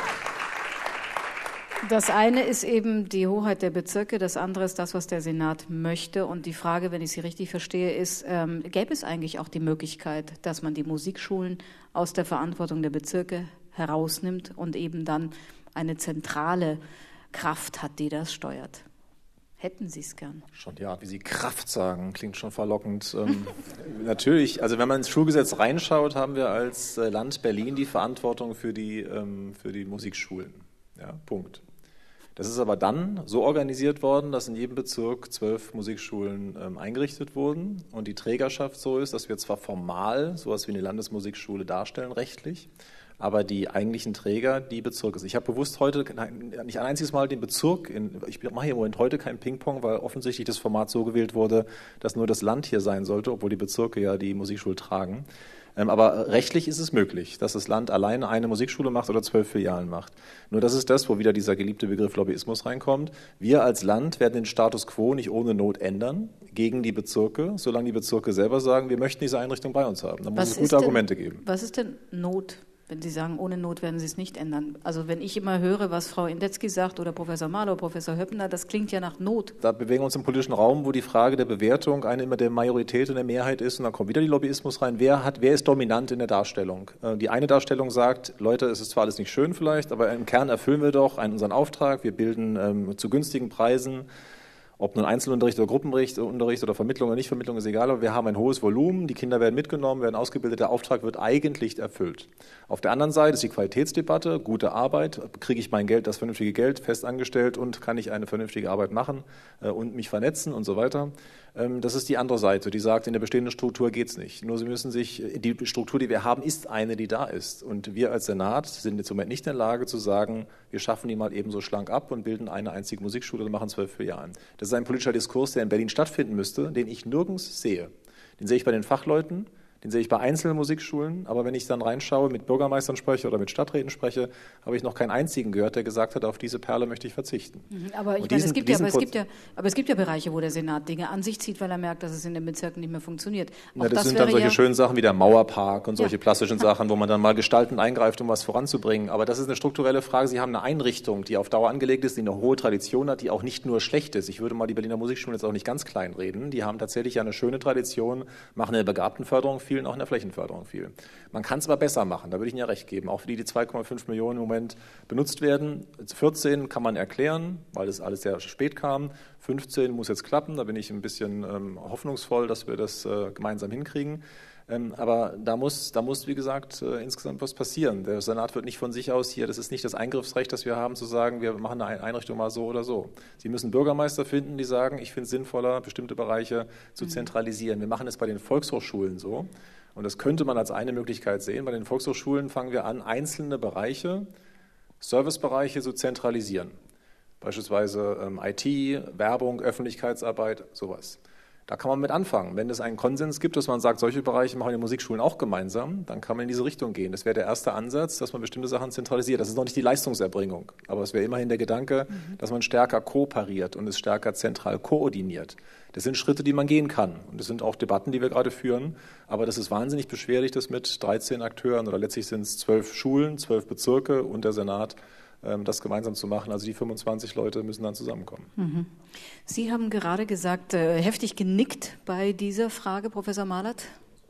das eine ist eben die Hoheit der Bezirke, das andere ist das, was der Senat möchte. Und die Frage, wenn ich Sie richtig verstehe, ist, ähm, gäbe es eigentlich auch die Möglichkeit, dass man die Musikschulen aus der Verantwortung der Bezirke herausnimmt und eben dann eine zentrale Kraft hat, die das steuert? Hätten Sie es gern? Schon, ja, wie Sie Kraft sagen, klingt schon verlockend. Ähm, natürlich, also wenn man ins Schulgesetz reinschaut, haben wir als Land Berlin die Verantwortung für die, ähm, für die Musikschulen. Ja, Punkt. Das ist aber dann so organisiert worden, dass in jedem Bezirk zwölf Musikschulen ähm, eingerichtet wurden und die Trägerschaft so ist, dass wir zwar formal sowas wie eine Landesmusikschule darstellen, rechtlich, aber die eigentlichen Träger die Bezirke sind. Ich habe bewusst heute nicht ein einziges Mal den Bezirk, in, ich mache hier im Moment heute kein Ping-Pong, weil offensichtlich das Format so gewählt wurde, dass nur das Land hier sein sollte, obwohl die Bezirke ja die Musikschule tragen. Aber rechtlich ist es möglich, dass das Land alleine eine Musikschule macht oder zwölf Filialen macht. Nur das ist das, wo wieder dieser geliebte Begriff Lobbyismus reinkommt. Wir als Land werden den Status quo nicht ohne Not ändern gegen die Bezirke, solange die Bezirke selber sagen, wir möchten diese Einrichtung bei uns haben. Da muss es gute denn, Argumente geben. Was ist denn Not? Wenn Sie sagen, ohne Not werden Sie es nicht ändern. Also wenn ich immer höre, was Frau Indetzky sagt oder Professor Mahler oder Professor Höppner, das klingt ja nach Not. Da bewegen wir uns im politischen Raum, wo die Frage der Bewertung eine immer der Majorität und der Mehrheit ist und dann kommt wieder die Lobbyismus rein. Wer hat, wer ist dominant in der Darstellung? Die eine Darstellung sagt, Leute, es ist zwar alles nicht schön vielleicht, aber im Kern erfüllen wir doch einen, unseren Auftrag. Wir bilden ähm, zu günstigen Preisen, ob nun Einzelunterricht oder Gruppenunterricht oder Vermittlung oder Nichtvermittlung, ist egal, aber wir haben ein hohes Volumen, die Kinder werden mitgenommen, werden ausgebildet, der Auftrag wird eigentlich erfüllt. Auf der anderen Seite ist die Qualitätsdebatte, gute Arbeit, kriege ich mein Geld, das vernünftige Geld, fest angestellt und kann ich eine vernünftige Arbeit machen äh, und mich vernetzen und so weiter. Ähm, das ist die andere Seite, die sagt, in der bestehenden Struktur geht es nicht. Nur sie müssen sich, die Struktur, die wir haben, ist eine, die da ist. Und wir als Senat sind jetzt im Moment nicht in der Lage zu sagen, wir schaffen die mal eben so schlank ab und bilden eine einzige Musikschule und machen zwölf Filialen. Das ist ein politischer Diskurs, der in Berlin stattfinden müsste, den ich nirgends sehe. Den sehe ich bei den Fachleuten, den sehe ich bei einzelnen Musikschulen, aber wenn ich dann reinschaue, mit Bürgermeistern spreche oder mit Stadträten spreche, habe ich noch keinen einzigen gehört, der gesagt hat, auf diese Perle möchte ich verzichten. Aber, ich meine, es gibt ja, aber, es gibt ja, aber es gibt ja Bereiche, wo der Senat Dinge an sich zieht, weil er merkt, dass es in den Bezirken nicht mehr funktioniert. Auch ja, das, das sind dann solche ja schönen Sachen wie der Mauerpark und solche ja. plastischen Sachen, wo man dann mal gestaltend eingreift, um was voranzubringen. Aber das ist eine strukturelle Frage. Sie haben eine Einrichtung, die auf Dauer angelegt ist, die eine hohe Tradition hat, die auch nicht nur schlecht ist. Ich würde mal die Berliner Musikschulen jetzt auch nicht ganz klein reden. Die haben tatsächlich ja eine schöne Tradition, machen in der Begabtenförderung viel und auch in der Flächenförderung viel. Man kann es aber besser machen, da würde ich Ihnen ja recht geben. Auch für die, die zwei Komma fünf Millionen im Moment benutzt werden. vierzehn kann man erklären, weil das alles sehr spät kam. fünfzehn muss jetzt klappen, da bin ich ein bisschen ähm, hoffnungsvoll, dass wir das äh, gemeinsam hinkriegen. Ähm, aber da muss, da muss, wie gesagt, äh, insgesamt was passieren. Der Senat wird nicht von sich aus hier, das ist nicht das Eingriffsrecht, das wir haben, zu sagen, wir machen eine Einrichtung mal so oder so. Sie müssen Bürgermeister finden, die sagen, ich finde es sinnvoller, bestimmte Bereiche zu mhm. zentralisieren. Wir machen es bei den Volkshochschulen so. Und das könnte man als eine Möglichkeit sehen. Bei den Volkshochschulen fangen wir an, einzelne Bereiche, Servicebereiche zu zentralisieren. Beispielsweise ähm, I T, Werbung, Öffentlichkeitsarbeit, sowas. Da kann man mit anfangen. Wenn es einen Konsens gibt, dass man sagt, solche Bereiche machen die Musikschulen auch gemeinsam, dann kann man in diese Richtung gehen. Das wäre der erste Ansatz, dass man bestimmte Sachen zentralisiert. Das ist noch nicht die Leistungserbringung, aber es wäre immerhin der Gedanke, mhm. dass man stärker kooperiert und es stärker zentral koordiniert. Das sind Schritte, die man gehen kann. Und das sind auch Debatten, die wir gerade führen. Aber das ist wahnsinnig beschwerlich, das mit dreizehn Akteuren oder letztlich sind es zwölf Schulen, zwölf Bezirke und der Senat, das gemeinsam zu machen. Also die fünfundzwanzig Leute müssen dann zusammenkommen. Mhm. Sie haben gerade gesagt, äh, heftig genickt bei dieser Frage, Professor Mahlert.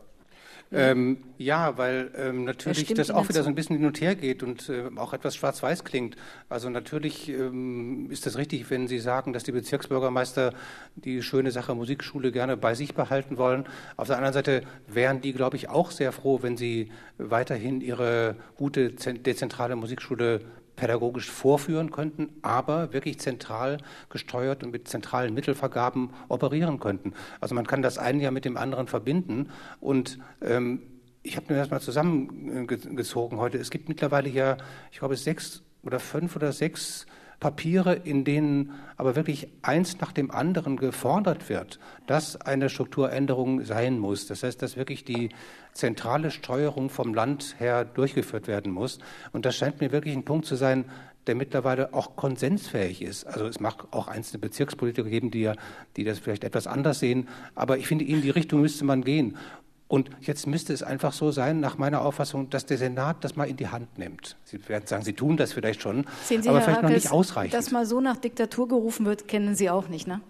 Ähm, ja, weil ähm, natürlich das auch wieder so ein bisschen hin und her geht und äh, auch etwas schwarz-weiß klingt. Also natürlich ähm, ist das richtig, wenn Sie sagen, dass die Bezirksbürgermeister die schöne Sache Musikschule gerne bei sich behalten wollen. Auf der anderen Seite wären die, glaube ich, auch sehr froh, wenn sie weiterhin ihre gute dezentrale Musikschule pädagogisch vorführen könnten, aber wirklich zentral gesteuert und mit zentralen Mittelvergaben operieren könnten. Also man kann das eine ja mit dem anderen verbinden und ähm, ich habe mir das mal zusammengezogen heute. Es gibt mittlerweile ja, ich glaube, sechs oder fünf oder sechs Papiere, in denen aber wirklich eins nach dem anderen gefordert wird, dass eine Strukturänderung sein muss. Das heißt, dass wirklich die zentrale Steuerung vom Land her durchgeführt werden muss. Und das scheint mir wirklich ein Punkt zu sein, der mittlerweile auch konsensfähig ist. Also es mag auch einzelne Bezirkspolitiker geben, die, ja, die das vielleicht etwas anders sehen. Aber ich finde, in die Richtung müsste man gehen. Und jetzt müsste es einfach so sein, nach meiner Auffassung, dass der Senat das mal in die Hand nimmt. Sie werden sagen, Sie tun das vielleicht schon, Sehen Sie, aber Herr vielleicht noch Rakels, nicht ausreichend. dass mal so nach Diktatur gerufen wird, kennen Sie auch nicht, ne?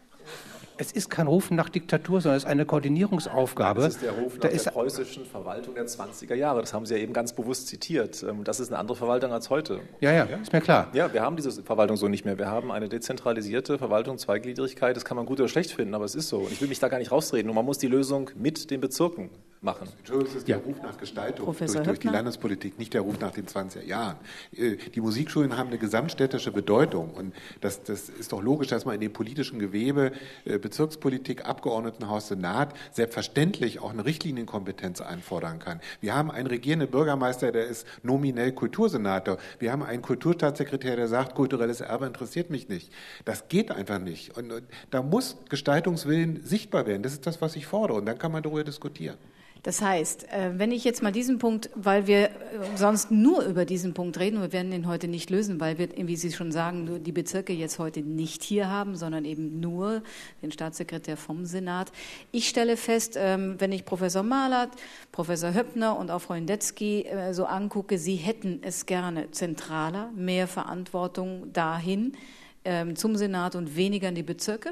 Es ist kein Rufen nach Diktatur, sondern es ist eine Koordinierungsaufgabe. Das ist der Ruf nach da der ist, preußischen Verwaltung der zwanziger Jahre. Das haben Sie ja eben ganz bewusst zitiert. Das ist eine andere Verwaltung als heute. Ja, ja, ist mir klar. Ja, wir haben diese Verwaltung so nicht mehr. Wir haben eine dezentralisierte Verwaltung, Zweigliedrigkeit. Das kann man gut oder schlecht finden, aber es ist so. Und ich will mich da gar nicht rausreden. Und man muss die Lösung mit den Bezirken machen. Entschuldigung, es ist der Ruf nach Gestaltung durch, durch die Landespolitik, nicht der Ruf nach den zwanziger Jahren. Die Musikschulen haben eine gesamtstädtische Bedeutung. Und das, das ist doch logisch, dass man in dem politischen Gewebe Bezirkspolitik, Abgeordnetenhaus, Senat selbstverständlich auch eine Richtlinienkompetenz einfordern kann. Wir haben einen regierenden Bürgermeister, der ist nominell Kultursenator. Wir haben einen Kulturstaatssekretär, der sagt, kulturelles Erbe interessiert mich nicht. Das geht einfach nicht. Und, und da muss Gestaltungswillen sichtbar werden. Das ist das, was ich fordere. Und dann kann man darüber diskutieren. Das heißt, wenn ich jetzt mal diesen Punkt, weil wir sonst nur über diesen Punkt reden, wir werden ihn heute nicht lösen, weil wir, wie Sie schon sagen, nur die Bezirke jetzt heute nicht hier haben, sondern eben nur den Staatssekretär vom Senat. Ich stelle fest, wenn ich Professor Mahlert, Professor Höppner und auch Frau Indetzky so angucke, sie hätten es gerne zentraler, mehr Verantwortung dahin zum Senat und weniger in die Bezirke.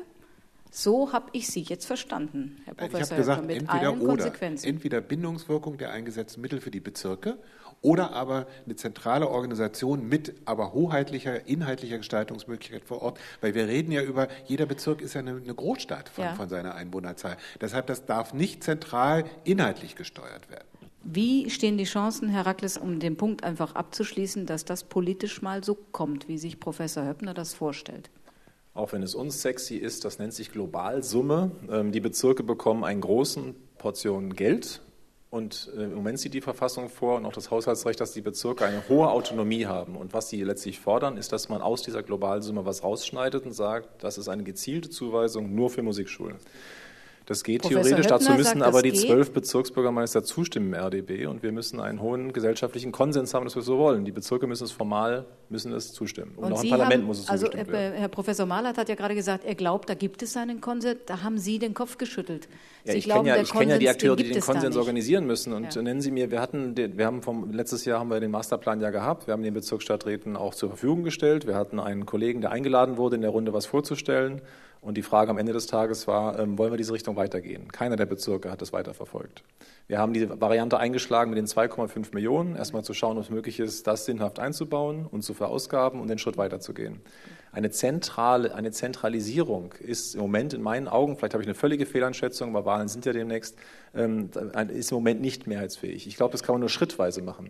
So habe ich Sie jetzt verstanden, Herr Professor. Ich habe gesagt, mit entweder allen oder. Konsequenzen. Entweder Bindungswirkung der eingesetzten Mittel für die Bezirke oder aber eine zentrale Organisation mit aber hoheitlicher, inhaltlicher Gestaltungsmöglichkeit vor Ort. Weil wir reden ja über, jeder Bezirk ist ja eine, eine Großstadt von, ja. von seiner Einwohnerzahl. Deshalb, das darf nicht zentral inhaltlich gesteuert werden. Wie stehen die Chancen, Herr Rakles, um den Punkt einfach abzuschließen, dass das politisch mal so kommt, wie sich Professor Höppner das vorstellt? Auch wenn es uns sexy ist, das nennt sich Globalsumme. Die Bezirke bekommen einen großen Portion Geld und im Moment sieht die Verfassung vor und auch das Haushaltsrecht, dass die Bezirke eine hohe Autonomie haben. Und was sie letztlich fordern, ist, dass man aus dieser Globalsumme was rausschneidet und sagt, das ist eine gezielte Zuweisung nur für Musikschulen. Das geht Professor theoretisch, Höppner dazu müssen sagt, aber die geht. zwölf Bezirksbürgermeister zustimmen im R D B und wir müssen einen hohen gesellschaftlichen Konsens haben, dass wir es so wollen. Die Bezirke müssen es formal, müssen es zustimmen. Und, und auch Sie im Parlament haben, muss es also zugestimmt Herr, werden. Herr Professor Mahlert hat ja gerade gesagt, er glaubt, da gibt es einen Konsens. Da haben Sie den Kopf geschüttelt. Ja, Sie ich glauben, kenne ja, der ich kenn ja die Konsens, Akteure, den die gibt den es da Konsens nicht. organisieren müssen. Und Ja. nennen Sie mir, wir hatten, den, wir haben vom letztes Jahr haben wir den Masterplan ja gehabt. Wir haben den Bezirksstadträten auch zur Verfügung gestellt. Wir hatten einen Kollegen, der eingeladen wurde, in der Runde was vorzustellen. Und die Frage am Ende des Tages war, ähm, wollen wir diese Richtung weitergehen? Keiner der Bezirke hat das weiterverfolgt. Wir haben die Variante eingeschlagen mit den zwei Komma fünf Millionen, erstmal zu schauen, ob es möglich ist, das sinnhaft einzubauen und zu verausgaben und den Schritt weiterzugehen. Eine zentrale, eine Zentralisierung ist im Moment in meinen Augen, vielleicht habe ich eine völlige Fehleinschätzung, aber Wahlen sind ja demnächst, ähm, ist im Moment nicht mehrheitsfähig. Ich glaube, das kann man nur schrittweise machen.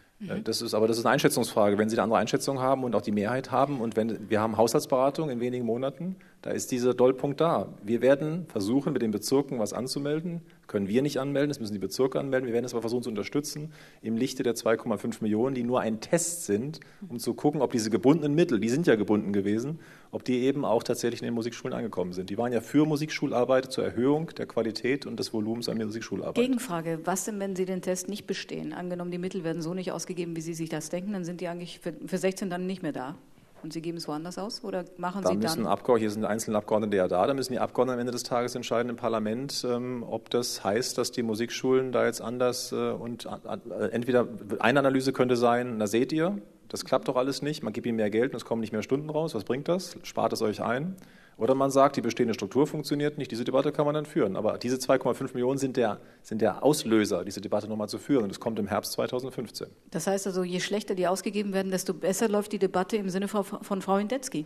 Das ist, aber das ist eine Einschätzungsfrage. Wenn Sie eine andere Einschätzung haben und auch die Mehrheit haben und wenn wir haben Haushaltsberatung in wenigen Monaten, da ist dieser Dollpunkt da. Wir werden versuchen, mit den Bezirken was anzumelden. Können wir nicht anmelden, das müssen die Bezirke anmelden. Wir werden es aber versuchen zu unterstützen im Lichte der zwei Komma fünf Millionen, die nur ein Test sind, um zu gucken, ob diese gebundenen Mittel, die sind ja gebunden gewesen, ob die eben auch tatsächlich in den Musikschulen angekommen sind. Die waren ja für Musikschularbeit zur Erhöhung der Qualität und des Volumens an der Musikschularbeit. Gegenfrage, was denn, wenn Sie den Test nicht bestehen? Angenommen, die Mittel werden so nicht ausgegeben, wie Sie sich das denken, dann sind die eigentlich für, für sechzehn dann nicht mehr da. Und Sie geben es woanders aus? Oder machen da Sie müssen dann... Abgeordnete, hier sind einzelne Abgeordnete ja da, da müssen die Abgeordneten am Ende des Tages entscheiden im Parlament, ähm, ob das heißt, dass die Musikschulen da jetzt anders äh, und äh, entweder eine Analyse könnte sein, na seht ihr, das klappt doch alles nicht, man gibt ihnen mehr Geld und es kommen nicht mehr Stunden raus, was bringt das? Spart es euch ein? Oder man sagt, die bestehende Struktur funktioniert nicht, diese Debatte kann man dann führen. Aber diese zwei Komma fünf Millionen sind der, sind der Auslöser, diese Debatte nochmal zu führen. Und das kommt im Herbst zweitausendfünfzehn. Das heißt also, je schlechter die ausgegeben werden, desto besser läuft die Debatte im Sinne von, von Frau Indetzky.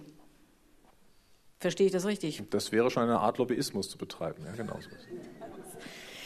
Verstehe ich das richtig? Das wäre schon eine Art Lobbyismus zu betreiben. Ja, genau so.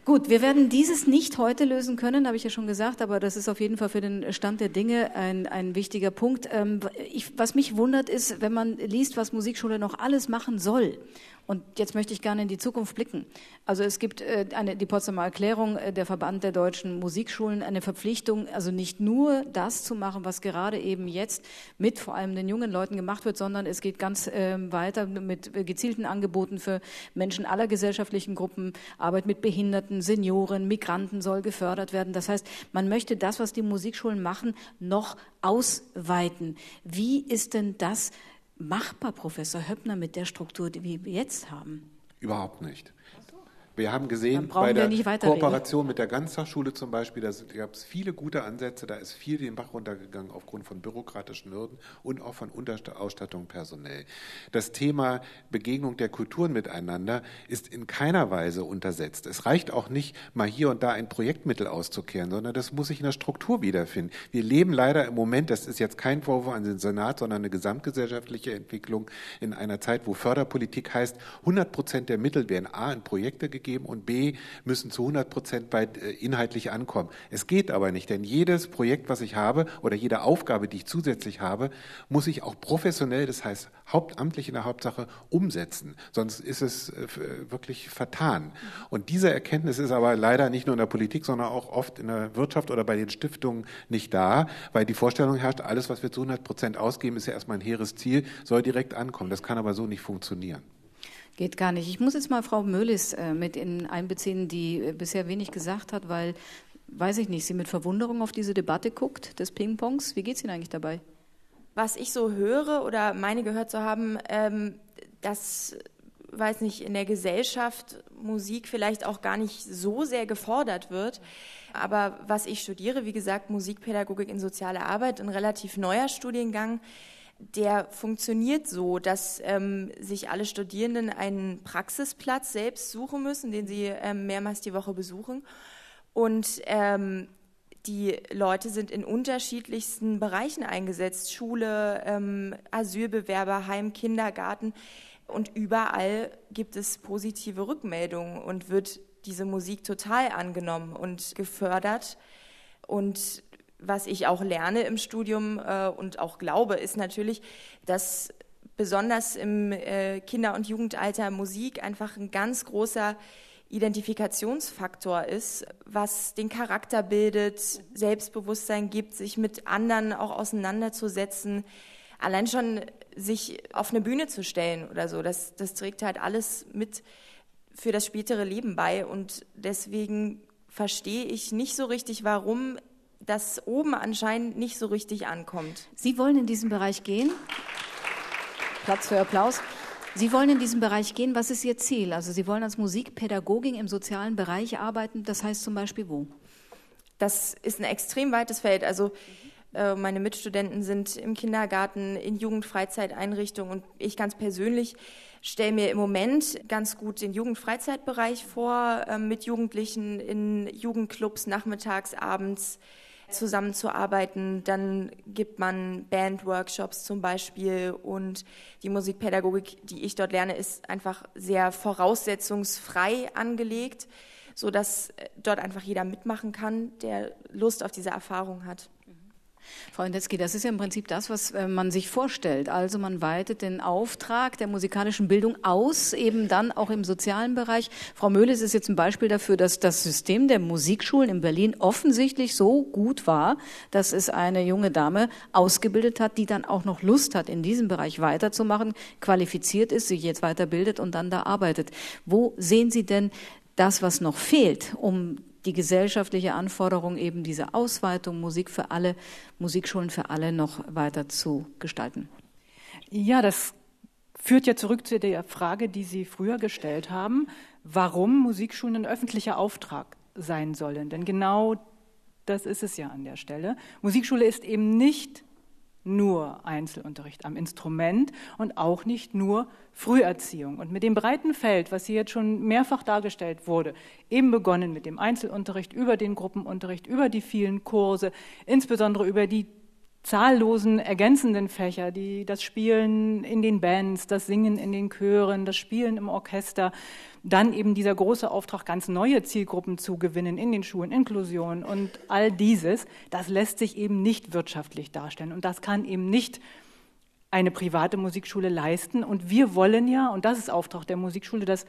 Gut, wir werden dieses nicht heute lösen können, habe ich ja schon gesagt, aber das ist auf jeden Fall für den Stand der Dinge ein, ein wichtiger Punkt. Ähm, ich, was mich wundert ist, wenn man liest, was Musikschule noch alles machen soll. Und jetzt möchte ich gerne in die Zukunft blicken. Also es gibt äh, eine, die Potsdamer Erklärung, äh, der Verband der deutschen Musikschulen, eine Verpflichtung, also nicht nur das zu machen, was gerade eben jetzt mit vor allem den jungen Leuten gemacht wird, sondern es geht ganz äh, weiter mit gezielten Angeboten für Menschen aller gesellschaftlichen Gruppen. Arbeit mit Behinderten, Senioren, Migranten soll gefördert werden. Das heißt, man möchte das, was die Musikschulen machen, noch ausweiten. Wie ist denn das machbar, Professor Höppner, mit der Struktur, die wir jetzt haben? Überhaupt nicht. Wir haben gesehen, bei der Kooperation mit der Ganztagsschule zum Beispiel, da gab es viele gute Ansätze, da ist viel den Bach runtergegangen aufgrund von bürokratischen Hürden und auch von Unterausstattung personell. Das Thema Begegnung der Kulturen miteinander ist in keiner Weise untersetzt. Es reicht auch nicht, mal hier und da ein Projektmittel auszukehren, sondern das muss sich in der Struktur wiederfinden. Wir leben leider im Moment, das ist jetzt kein Vorwurf an den Senat, sondern eine gesamtgesellschaftliche Entwicklung in einer Zeit, wo Förderpolitik heißt, hundert Prozent der Mittel werden A in Projekte gegeben, und B, müssen zu hundert Prozent bei äh, inhaltlich ankommen. Es geht aber nicht, denn jedes Projekt, was ich habe oder jede Aufgabe, die ich zusätzlich habe, muss ich auch professionell, das heißt hauptamtlich in der Hauptsache, umsetzen. Sonst ist es äh, wirklich vertan. Und diese Erkenntnis ist aber leider nicht nur in der Politik, sondern auch oft in der Wirtschaft oder bei den Stiftungen nicht da, weil die Vorstellung herrscht, alles, was wir zu hundert Prozent ausgeben, ist ja erstmal ein hehres Ziel, soll direkt ankommen. Das kann aber so nicht funktionieren. Geht gar nicht. Ich muss jetzt mal Frau Möhlis äh, mit in einbeziehen, die äh, bisher wenig gesagt hat, weil, weiß ich nicht, sie mit Verwunderung auf diese Debatte guckt, des Ping-Pongs. Wie geht es Ihnen eigentlich dabei? Was ich so höre oder meine gehört zu haben, ähm, dass, weiß nicht, in der Gesellschaft Musik vielleicht auch gar nicht so sehr gefordert wird. Aber was ich studiere, wie gesagt, Musikpädagogik in soziale Arbeit, ein relativ neuer Studiengang, der funktioniert so, dass ähm, sich alle Studierenden einen Praxisplatz selbst suchen müssen, den sie ähm, mehrmals die Woche besuchen. Und ähm, die Leute sind in unterschiedlichsten Bereichen eingesetzt. Schule, ähm, Asylbewerber, Heim, Kindergarten. Und überall gibt es positive Rückmeldungen und wird diese Musik total angenommen und gefördert. Und was ich auch lerne im Studium äh, und auch glaube, ist natürlich, dass besonders im äh, Kinder- und Jugendalter Musik einfach ein ganz großer Identifikationsfaktor ist, was den Charakter bildet, Selbstbewusstsein gibt, sich mit anderen auch auseinanderzusetzen, allein schon sich auf eine Bühne zu stellen oder so. Das, das trägt halt alles mit für das spätere Leben bei und deswegen verstehe ich nicht so richtig, warum das oben anscheinend nicht so richtig ankommt. Sie wollen in diesen Bereich gehen. Platz für Applaus. Sie wollen in diesen Bereich gehen. Was ist Ihr Ziel? Also Sie wollen als Musikpädagogin im sozialen Bereich arbeiten. Das heißt zum Beispiel wo? Das ist ein extrem weites Feld. Also äh, meine Mitstudenten sind im Kindergarten, in Jugendfreizeiteinrichtungen und ich ganz persönlich stelle mir im Moment ganz gut den Jugendfreizeitbereich vor, äh, mit Jugendlichen in Jugendclubs nachmittags, abends zusammenzuarbeiten. Dann gibt man Bandworkshops zum Beispiel und die Musikpädagogik, die ich dort lerne, ist einfach sehr voraussetzungsfrei angelegt, sodass dort einfach jeder mitmachen kann, der Lust auf diese Erfahrung hat. Frau Indetzky, das ist ja im Prinzip das, was man sich vorstellt. Also man weitet den Auftrag der musikalischen Bildung aus, eben dann auch im sozialen Bereich. Frau Möhlis ist jetzt ein Beispiel dafür, dass das System der Musikschulen in Berlin offensichtlich so gut war, dass es eine junge Dame ausgebildet hat, die dann auch noch Lust hat, in diesem Bereich weiterzumachen, qualifiziert ist, sich jetzt weiterbildet und dann da arbeitet. Wo sehen Sie denn das, was noch fehlt, um die gesellschaftliche Anforderung, eben diese Ausweitung, Musik für alle, Musikschulen für alle noch weiter zu gestalten? Ja, das führt ja zurück zu der Frage, die Sie früher gestellt haben, warum Musikschulen ein öffentlicher Auftrag sein sollen. Denn genau das ist es ja an der Stelle. Musikschule ist eben nicht nur Einzelunterricht am Instrument und auch nicht nur Früherziehung. Und mit dem breiten Feld, was hier jetzt schon mehrfach dargestellt wurde, eben begonnen mit dem Einzelunterricht, über den Gruppenunterricht, über die vielen Kurse, insbesondere über die zahllosen ergänzenden Fächer, die das Spielen in den Bands, das Singen in den Chören, das Spielen im Orchester, dann eben dieser große Auftrag, ganz neue Zielgruppen zu gewinnen in den Schulen, Inklusion und all dieses, das lässt sich eben nicht wirtschaftlich darstellen und das kann eben nicht eine private Musikschule leisten. Und wir wollen ja, und das ist Auftrag der Musikschule, dass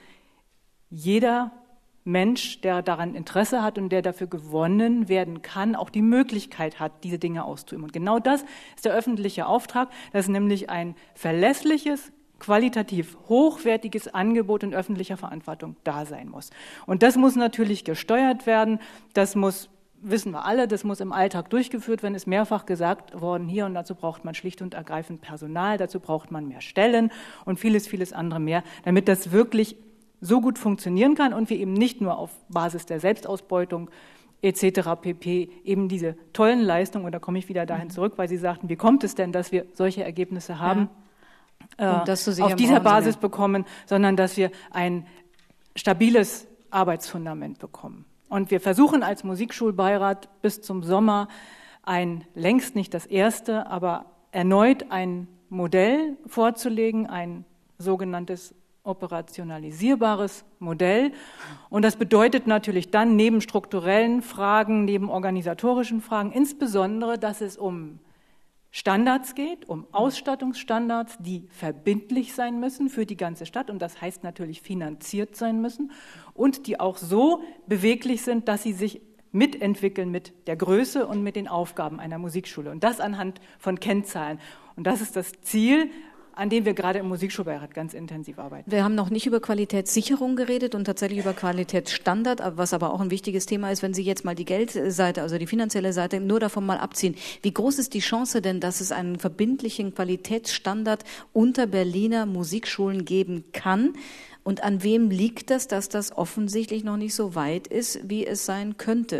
jeder Mensch, der daran Interesse hat und der dafür gewonnen werden kann, auch die Möglichkeit hat, diese Dinge auszuüben. Und genau das ist der öffentliche Auftrag, dass nämlich ein verlässliches, qualitativ hochwertiges Angebot in öffentlicher Verantwortung da sein muss. Und das muss natürlich gesteuert werden, das muss, wissen wir alle, das muss im Alltag durchgeführt werden, ist mehrfach gesagt worden hier und dazu braucht man schlicht und ergreifend Personal, dazu braucht man mehr Stellen und vieles, vieles andere mehr, damit das wirklich so gut funktionieren kann und wir eben nicht nur auf Basis der Selbstausbeutung et cetera pp. Eben diese tollen Leistungen, und da komme ich wieder dahin zurück, weil Sie sagten, wie kommt es denn, dass wir solche Ergebnisse haben, ja. äh, auf dieser Basis mehr. bekommen, sondern dass wir ein stabiles Arbeitsfundament bekommen. Und wir versuchen als Musikschulbeirat bis zum Sommer ein, längst nicht das erste, aber erneut ein Modell vorzulegen, ein sogenanntes operationalisierbares Modell. Und das bedeutet natürlich dann neben strukturellen Fragen, neben organisatorischen Fragen, insbesondere, dass es um Standards geht, um Ausstattungsstandards, die verbindlich sein müssen für die ganze Stadt und das heißt natürlich finanziert sein müssen und die auch so beweglich sind, dass sie sich mitentwickeln mit der Größe und mit den Aufgaben einer Musikschule. Und das anhand von Kennzahlen. Und das ist das Ziel, an dem wir gerade im Musikschulbeirat ganz intensiv arbeiten. Wir haben noch nicht über Qualitätssicherung geredet und tatsächlich über Qualitätsstandard, was aber auch ein wichtiges Thema ist, wenn Sie jetzt mal die Geldseite, also die finanzielle Seite, nur davon mal abziehen. Wie groß ist die Chance denn, dass es einen verbindlichen Qualitätsstandard unter Berliner Musikschulen geben kann? Und an wem liegt das, dass das offensichtlich noch nicht so weit ist, wie es sein könnte?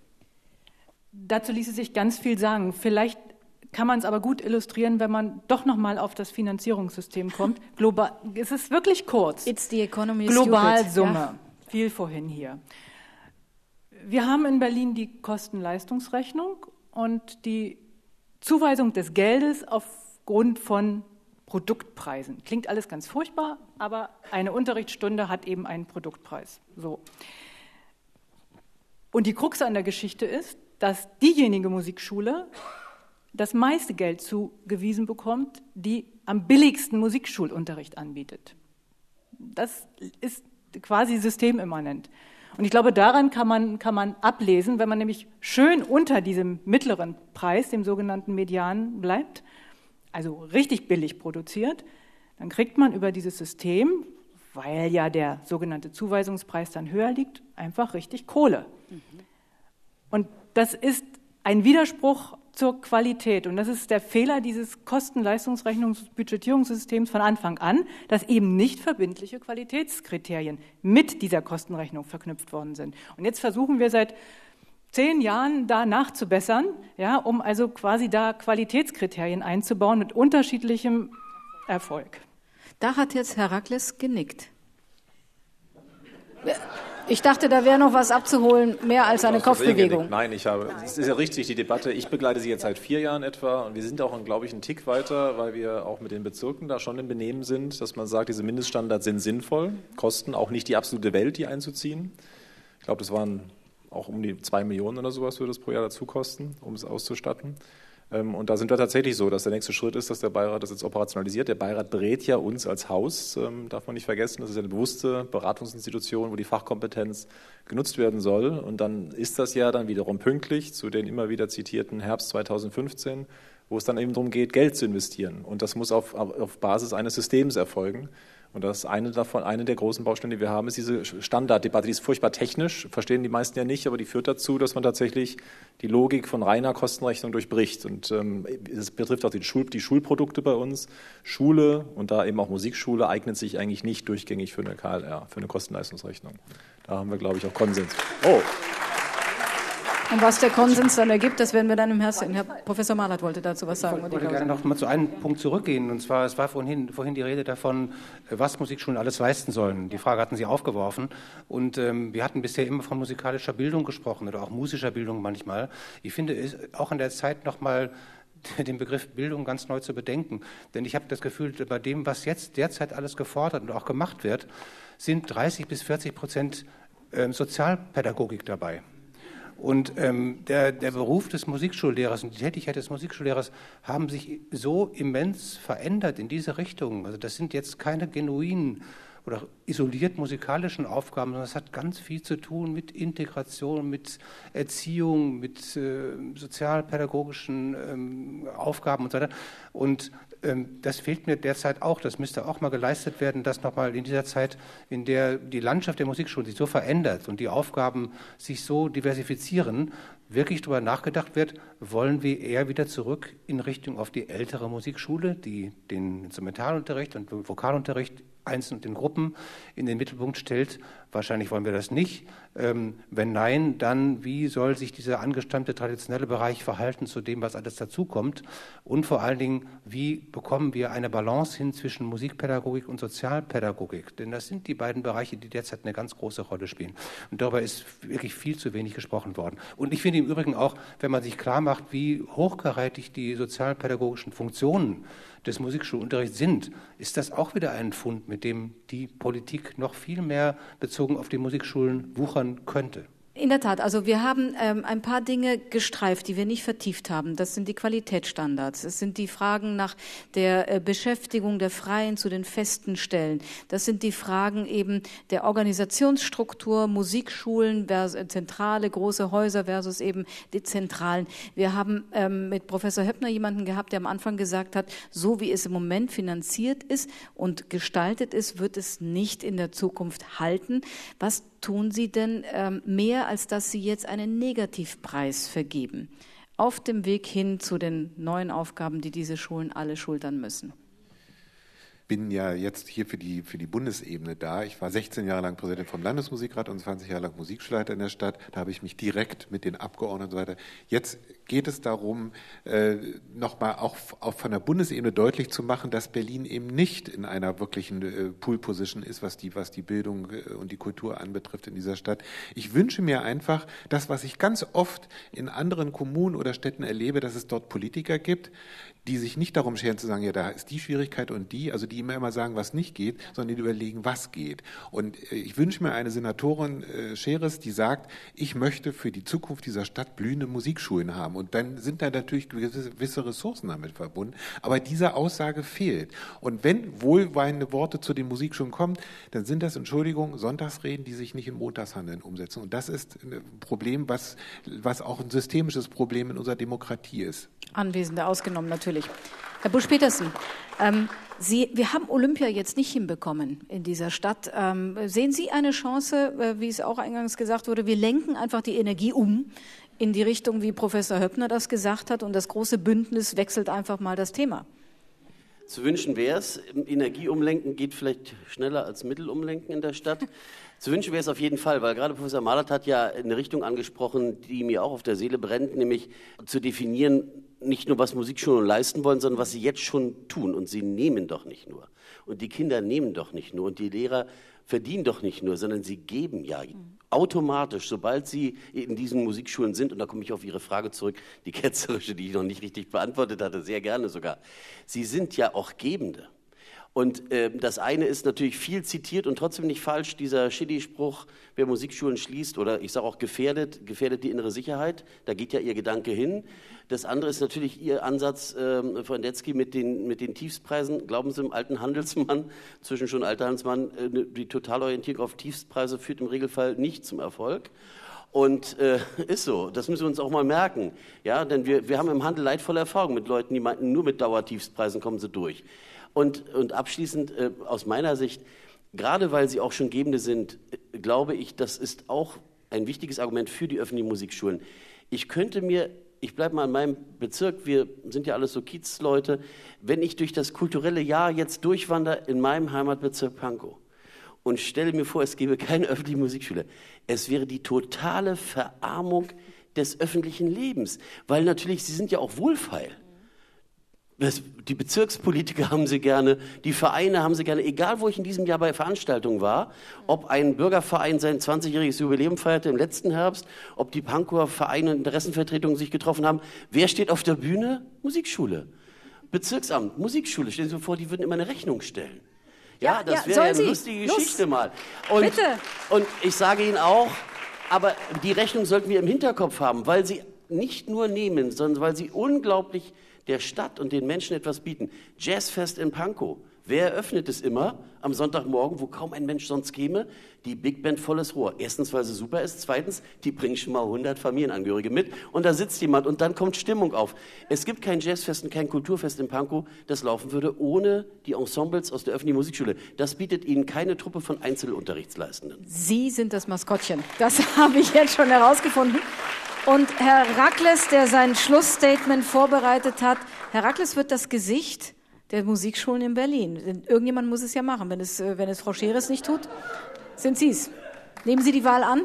Dazu ließe sich ganz viel sagen. Vielleicht kann man es aber gut illustrieren, wenn man doch noch mal auf das Finanzierungssystem kommt. Global, es ist wirklich kurz. It's the economy Globalsumme, ja. Viel vorhin hier. Wir haben in Berlin die Kosten-Leistungsrechnung und die Zuweisung des Geldes aufgrund von Produktpreisen. Klingt alles ganz furchtbar, aber eine Unterrichtsstunde hat eben einen Produktpreis. So. Und die Krux an der Geschichte ist, dass diejenige Musikschule das meiste Geld zugewiesen bekommt, die am billigsten Musikschulunterricht anbietet. Das ist quasi systemimmanent. Und ich glaube, daran kann man, kann man ablesen, wenn man nämlich schön unter diesem mittleren Preis, dem sogenannten Median, bleibt, also richtig billig produziert, dann kriegt man über dieses System, weil ja der sogenannte Zuweisungspreis dann höher liegt, einfach richtig Kohle. Mhm. Und das ist ein Widerspruch zur Qualität. Und das ist der Fehler dieses Kosten-Leistungsrechnungs-Budgetierungssystems von Anfang an, dass eben nicht verbindliche Qualitätskriterien mit dieser Kostenrechnung verknüpft worden sind. Und jetzt versuchen wir seit zehn Jahren da nachzubessern, ja, um also quasi da Qualitätskriterien einzubauen mit unterschiedlichem Erfolg. Da hat jetzt Herakles genickt. Ich dachte, da wäre noch was abzuholen, mehr als eine Kopfbewegung. Nein, ich habe, es ist ja richtig, die Debatte, ich begleite sie jetzt seit vier Jahren etwa und wir sind auch, glaube ich, einen Tick weiter, weil wir auch mit den Bezirken da schon im Benehmen sind, dass man sagt, diese Mindeststandards sind sinnvoll, kosten auch nicht die absolute Welt, die einzuziehen. Ich glaube, das waren auch um die zwei Millionen oder sowas würde das pro Jahr dazu kosten, um es auszustatten. Und da sind wir tatsächlich so, dass der nächste Schritt ist, dass der Beirat das jetzt operationalisiert. Der Beirat berät ja uns als Haus, darf man nicht vergessen. Das ist eine bewusste Beratungsinstitution, wo die Fachkompetenz genutzt werden soll. Und dann ist das ja dann wiederum pünktlich zu den immer wieder zitierten Herbst zweitausendfünfzehn, wo es dann eben darum geht, Geld zu investieren. Und das muss auf, auf Basis eines Systems erfolgen. Und das eine davon, eine der großen Baustellen, die wir haben, ist diese Standarddebatte. Die ist furchtbar technisch, verstehen die meisten ja nicht, aber die führt dazu, dass man tatsächlich die Logik von reiner Kostenrechnung durchbricht. Und ähm, das betrifft auch die, Schul, die Schulprodukte bei uns. Schule und da eben auch Musikschule eignet sich eigentlich nicht durchgängig für eine K L R, für eine Kostenleistungsrechnung. Da haben wir, glaube ich, auch Konsens. Oh. Und was der Konsens dann ergibt, das werden wir dann im Herbst sehen. Herr Professor Mahlert wollte dazu was sagen. Ich wollte gerne noch mal zu einem Punkt zurückgehen. Und zwar, es war vorhin, vorhin die Rede davon, was Musikschulen alles leisten sollen. Die Frage hatten Sie aufgeworfen. Und ähm, wir hatten bisher immer von musikalischer Bildung gesprochen oder auch musischer Bildung manchmal. Ich finde es auch an der Zeit, noch mal den Begriff Bildung ganz neu zu bedenken. Denn ich habe das Gefühl, bei dem, was jetzt derzeit alles gefordert und auch gemacht wird, sind dreißig bis vierzig Prozent äh, Sozialpädagogik dabei. Und ähm, der, der Beruf des Musikschullehrers und die Tätigkeit des Musikschullehrers haben sich so immens verändert in diese Richtung. Also das sind jetzt keine genuinen oder isoliert musikalischen Aufgaben, sondern es hat ganz viel zu tun mit Integration, mit Erziehung, mit äh, sozialpädagogischen ähm, Aufgaben und so weiter. Und ähm, das fehlt mir derzeit auch. Das müsste auch mal geleistet werden, dass nochmal in dieser Zeit, in der die Landschaft der Musikschulen sich so verändert und die Aufgaben sich so diversifizieren, wirklich darüber nachgedacht wird, wollen wir eher wieder zurück in Richtung auf die ältere Musikschule, die den Instrumentalunterricht und Vokalunterricht einzeln und in Gruppen in den Mittelpunkt stellt. Wahrscheinlich wollen wir das nicht. Ähm, wenn nein, dann wie soll sich dieser angestammte traditionelle Bereich verhalten zu dem, was alles dazukommt? Und vor allen Dingen, wie bekommen wir eine Balance hin zwischen Musikpädagogik und Sozialpädagogik? Denn das sind die beiden Bereiche, die derzeit eine ganz große Rolle spielen. Und darüber ist wirklich viel zu wenig gesprochen worden. Und ich finde im Übrigen auch, wenn man sich klar macht, wie hochkarätig die sozialpädagogischen Funktionen des Musikschulunterrichts sind, ist das auch wieder ein Fund, mit dem die Politik noch viel mehr bezogen auf die Musikschulen wuchern könnte. In der Tat, also wir haben ähm, ein paar Dinge gestreift, die wir nicht vertieft haben. Das sind die Qualitätsstandards, es sind die Fragen nach der äh, Beschäftigung der Freien zu den festen Stellen. Das sind die Fragen eben der Organisationsstruktur, Musikschulen, versus, äh, zentrale, große Häuser versus eben die Zentralen. Wir haben ähm, mit Professor Höppner jemanden gehabt, der am Anfang gesagt hat, so wie es im Moment finanziert ist und gestaltet ist, wird es nicht in der Zukunft halten. Was tun Sie denn ähm, mehr, als dass Sie jetzt einen Negativpreis vergeben, auf dem Weg hin zu den neuen Aufgaben, die diese Schulen alle schultern müssen? Ich bin ja jetzt hier für die, für die Bundesebene da. Ich war sechzehn Jahre lang Präsident vom Landesmusikrat und zwanzig Jahre lang Musikschulleiter in der Stadt. Da habe ich mich direkt mit den Abgeordneten und so weiter. Jetzt geht es darum, äh, nochmal auch, auch von der Bundesebene deutlich zu machen, dass Berlin eben nicht in einer wirklichen äh, Pool-Position ist, was die, was die Bildung äh, und die Kultur anbetrifft in dieser Stadt. Ich wünsche mir einfach, das, was ich ganz oft in anderen Kommunen oder Städten erlebe, dass es dort Politiker gibt, die sich nicht darum scheren zu sagen, ja, da ist die Schwierigkeit und die, also die immer immer sagen, was nicht geht, sondern die überlegen, was geht. Und ich wünsche mir eine Senatorin äh, Scheres, die sagt, ich möchte für die Zukunft dieser Stadt blühende Musikschulen haben. Und dann sind da natürlich gewisse, gewisse Ressourcen damit verbunden. Aber diese Aussage fehlt. Und wenn wohlweinende Worte zu den Musikschulen kommen, dann sind das, Entschuldigung, Sonntagsreden, die sich nicht in Montagshandeln umsetzen. Und das ist ein Problem, was, was auch ein systemisches Problem in unserer Demokratie ist. Anwesende ausgenommen natürlich. Herr Busch-Petersen, ähm, Sie, wir haben Olympia jetzt nicht hinbekommen in dieser Stadt. Ähm, sehen Sie eine Chance, äh, wie es auch eingangs gesagt wurde, wir lenken einfach die Energie um in die Richtung, wie Professor Höppner das gesagt hat, und das große Bündnis wechselt einfach mal das Thema? Zu wünschen wäre es, Energie umlenken geht vielleicht schneller als Mittel umlenken in der Stadt. Zu wünschen wäre es auf jeden Fall, weil gerade Professor Mahlert hat ja eine Richtung angesprochen, die mir auch auf der Seele brennt, nämlich zu definieren, nicht nur, was Musikschulen leisten wollen, sondern was sie jetzt schon tun. Und sie nehmen doch nicht nur. Und die Kinder nehmen doch nicht nur. Und die Lehrer verdienen doch nicht nur, sondern sie geben ja automatisch, sobald sie in diesen Musikschulen sind, und da komme ich auf Ihre Frage zurück, die ketzerische, die ich noch nicht richtig beantwortet hatte, sehr gerne sogar. Sie sind ja auch Gebende. Und äh, das eine ist natürlich viel zitiert und trotzdem nicht falsch, dieser Schilly-Spruch, wer Musikschulen schließt oder ich sage auch gefährdet, gefährdet die innere Sicherheit, da geht ja Ihr Gedanke hin. Das andere ist natürlich Ihr Ansatz, äh, Frau Endetzky, mit den, mit den Tiefstpreisen. Glauben Sie, im alten Handelsmann, zwischen schon alter Handelsmann, äh, die Totalorientierung auf Tiefstpreise führt im Regelfall nicht zum Erfolg. Und äh, ist so, das müssen wir uns auch mal merken. Ja, denn wir, wir haben im Handel leidvolle Erfahrungen mit Leuten, die meinten, nur mit Dauertiefstpreisen kommen sie durch. Und, und abschließend, äh, aus meiner Sicht, gerade weil sie auch schon Gebende sind, äh, glaube ich, das ist auch ein wichtiges Argument für die öffentlichen Musikschulen. Ich könnte mir, ich bleibe mal in meinem Bezirk, wir sind ja alles so Kiezleute, wenn ich durch das kulturelle Jahr jetzt durchwandere in meinem Heimatbezirk Pankow und stelle mir vor, es gäbe keine öffentliche Musikschule, es wäre die totale Verarmung des öffentlichen Lebens, weil natürlich, sie sind ja auch wohlfeil. Die Bezirkspolitiker haben sie gerne, die Vereine haben sie gerne, egal wo ich in diesem Jahr bei Veranstaltungen war, ob ein Bürgerverein sein zwanzigjähriges Jubiläum feierte im letzten Herbst, ob die Pankower Vereine und Interessenvertretungen sich getroffen haben. Wer steht auf der Bühne? Musikschule. Bezirksamt, Musikschule. Stellen Sie sich vor, die würden immer eine Rechnung stellen. Ja, Ja, das ja, wäre sollen ja eine Sie? lustige Los. Geschichte mal. Und, Bitte. und ich sage Ihnen auch, aber die Rechnung sollten wir im Hinterkopf haben, weil sie nicht nur nehmen, sondern weil sie unglaublich der Stadt und den Menschen etwas bieten. Jazzfest in Pankow. Wer eröffnet es immer am Sonntagmorgen, wo kaum ein Mensch sonst käme? Die Big Band Volles Rohr. Erstens, weil sie super ist. Zweitens, die bringen schon mal hundert Familienangehörige mit. Und da sitzt jemand und dann kommt Stimmung auf. Es gibt kein Jazzfest und kein Kulturfest in Pankow, das laufen würde ohne die Ensembles aus der öffentlichen Musikschule. Das bietet Ihnen keine Truppe von Einzelunterrichtsleistenden. Sie sind das Maskottchen. Das habe ich jetzt schon herausgefunden. Und Herr Rakles, der sein Schlussstatement vorbereitet hat, Herr Rakles wird das Gesicht der Musikschulen in Berlin. Irgendjemand muss es ja machen. Wenn es, wenn es Frau Scheres nicht tut, sind Sie es. Nehmen Sie die Wahl an.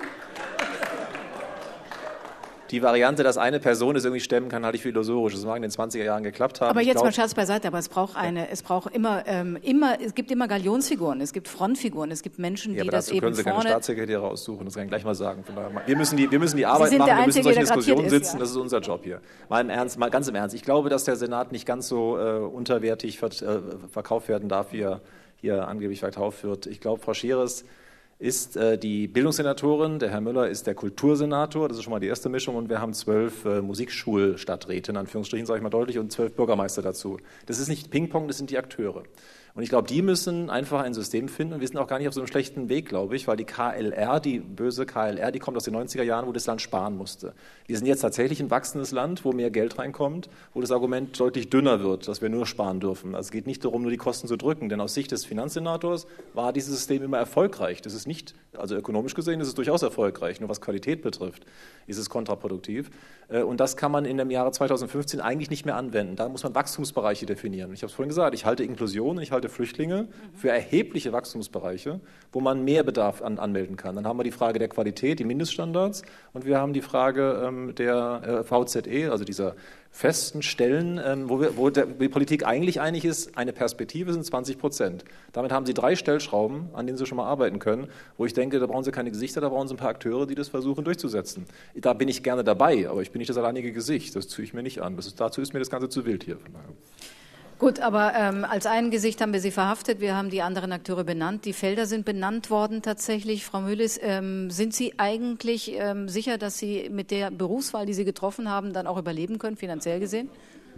Die Variante, dass eine Person es irgendwie stemmen kann, halte ich für illusorisch. Das mag in den zwanziger Jahren geklappt haben. Aber Ich jetzt glaub, mal Scherz beiseite, aber es braucht eine, es braucht immer, ähm, immer, es gibt immer Galionsfiguren, es gibt Frontfiguren, es gibt Menschen, die ja, aber das dazu eben können Sie keine vorne... Staatssekretäre aussuchen, das kann ich gleich mal sagen. Von daher, wir müssen die, wir müssen die Arbeit sind machen, der wir müssen in Einzige, solchen der gratiert Diskussionen ist, sitzen, ja. das ist unser Job hier. Mal im Ernst, mal ganz im Ernst. Ich glaube, dass der Senat nicht ganz so äh, unterwertig ver äh, verkauft werden darf, wie er hier angeblich verkauft wird. Ich glaube, Frau Scheres ist äh, die Bildungssenatorin, der Herr Müller ist der Kultursenator, das ist schon mal die erste Mischung, und wir haben zwölf äh, Musikschulstadträte, in Anführungsstrichen sage ich mal deutlich, und zwölf Bürgermeister dazu. Das ist nicht Ping-Pong, das sind die Akteure. Und ich glaube, die müssen einfach ein System finden, und wir sind auch gar nicht auf so einem schlechten Weg, glaube ich, weil die K L R, die böse K L R, die kommt aus den neunziger Jahren, wo das Land sparen musste. Wir sind jetzt tatsächlich ein wachsendes Land, wo mehr Geld reinkommt, wo das Argument deutlich dünner wird, dass wir nur sparen dürfen. Also es geht nicht darum, nur die Kosten zu drücken, denn aus Sicht des Finanzsenators war dieses System immer erfolgreich. Das ist nicht, also ökonomisch gesehen, ist es durchaus erfolgreich, nur was Qualität betrifft, ist es kontraproduktiv. Und das kann man in dem Jahre zweitausendfünfzehn eigentlich nicht mehr anwenden. Da muss man Wachstumsbereiche definieren. Ich habe es vorhin gesagt, ich halte Inklusion, ich halte Flüchtlinge für erhebliche Wachstumsbereiche, wo man mehr Bedarf an, anmelden kann. Dann haben wir die Frage der Qualität, die Mindeststandards, und wir haben die Frage ähm, der äh, V Z E, also dieser festen Stellen, ähm, wo, wir, wo der, die Politik eigentlich einig ist, eine Perspektive sind zwanzig Prozent. Damit haben Sie drei Stellschrauben, an denen Sie schon mal arbeiten können, wo ich denke, da brauchen Sie keine Gesichter, da brauchen Sie ein paar Akteure, die das versuchen durchzusetzen. Da bin ich gerne dabei, aber ich bin nicht das alleinige Gesicht, das tue ich mir nicht an. Das ist, dazu ist mir das Ganze zu wild hier. Von daher. Gut, aber ähm, als ein Gesicht haben wir Sie verhaftet, wir haben die anderen Akteure benannt, die Felder sind benannt worden tatsächlich. Frau Müllis, ähm, sind Sie eigentlich ähm, sicher, dass Sie mit der Berufswahl, die Sie getroffen haben, dann auch überleben können, finanziell gesehen?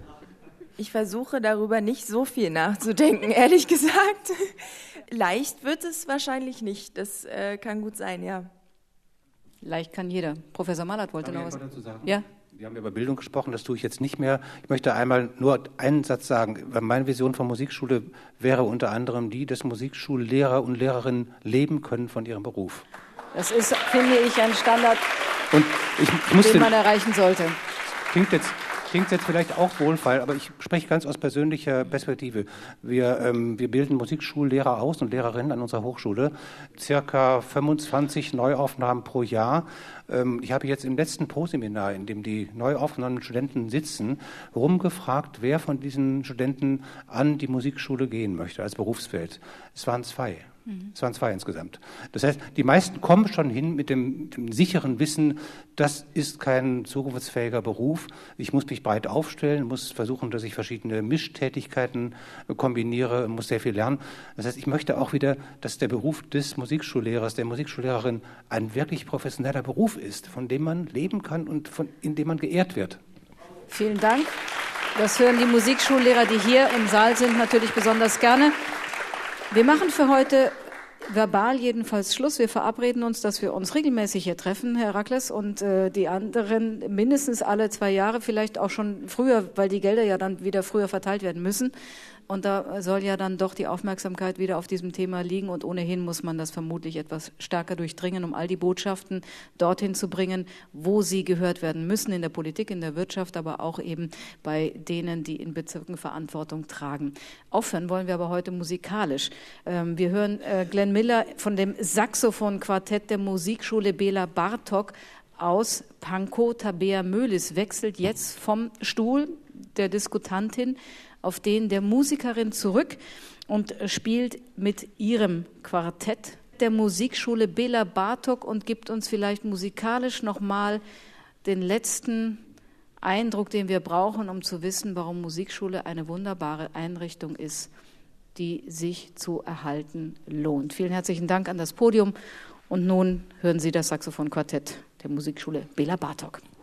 Ich versuche darüber nicht so viel nachzudenken, ehrlich gesagt. Leicht wird es wahrscheinlich nicht, das äh, kann gut sein, ja. Leicht kann jeder. Professor Mallert wollte noch was dazu sagen? Ja. Wir haben über Bildung gesprochen, das tue ich jetzt nicht mehr. Ich möchte einmal nur einen Satz sagen. Meine Vision von Musikschule wäre unter anderem die, dass Musikschullehrer und Lehrerinnen leben können von ihrem Beruf. Das ist, finde ich, ein Standard, Und ich, ich muss den den, man erreichen sollte. klingt jetzt, klingt jetzt vielleicht auch wohlfeil, aber ich spreche ganz aus persönlicher Perspektive. Wir, ähm, wir bilden Musikschullehrer aus und Lehrerinnen an unserer Hochschule. Circa fünfundzwanzig Neuaufnahmen pro Jahr. Ähm, ich habe jetzt im letzten Pro-Seminar, in dem die neu aufgenommenen Studenten sitzen, rumgefragt, wer von diesen Studenten an die Musikschule gehen möchte als Berufsfeld. Es waren zwei. Es waren zwei insgesamt. Das heißt, die meisten kommen schon hin mit dem, mit dem sicheren Wissen, das ist kein zukunftsfähiger Beruf. Ich muss mich breit aufstellen, muss versuchen, dass ich verschiedene Mischtätigkeiten kombiniere, muss sehr viel lernen. Das heißt, ich möchte auch wieder, dass der Beruf des Musikschullehrers, der Musikschullehrerin ein wirklich professioneller Beruf ist, von dem man leben kann und von, in dem man geehrt wird. Vielen Dank. Das hören die Musikschullehrer, die hier im Saal sind, natürlich besonders gerne. Wir machen für heute verbal jedenfalls Schluss. Wir verabreden uns, dass wir uns regelmäßig hier treffen, Herr Rakles, und äh, die anderen mindestens alle zwei Jahre, vielleicht auch schon früher, weil die Gelder ja dann wieder früher verteilt werden müssen. Und da soll ja dann doch die Aufmerksamkeit wieder auf diesem Thema liegen. Und ohnehin muss man das vermutlich etwas stärker durchdringen, um all die Botschaften dorthin zu bringen, wo sie gehört werden müssen, in der Politik, in der Wirtschaft, aber auch eben bei denen, die in Bezirken Verantwortung tragen. Aufhören wollen wir aber heute musikalisch. Ähm, wir hören äh, Glenn Miller von dem Saxophonquartett der Musikschule Bela Bartok aus Pankow. Tabea Möhlis wechselt jetzt vom Stuhl der Diskutantin auf den der Musikerin zurück und spielt mit ihrem Quartett der Musikschule Bela Bartok und gibt uns vielleicht musikalisch nochmal den letzten Eindruck, den wir brauchen, um zu wissen, warum Musikschule eine wunderbare Einrichtung ist, die sich zu erhalten lohnt. Vielen herzlichen Dank an das Podium und nun hören Sie das Saxophonquartett der Musikschule Bela Bartok.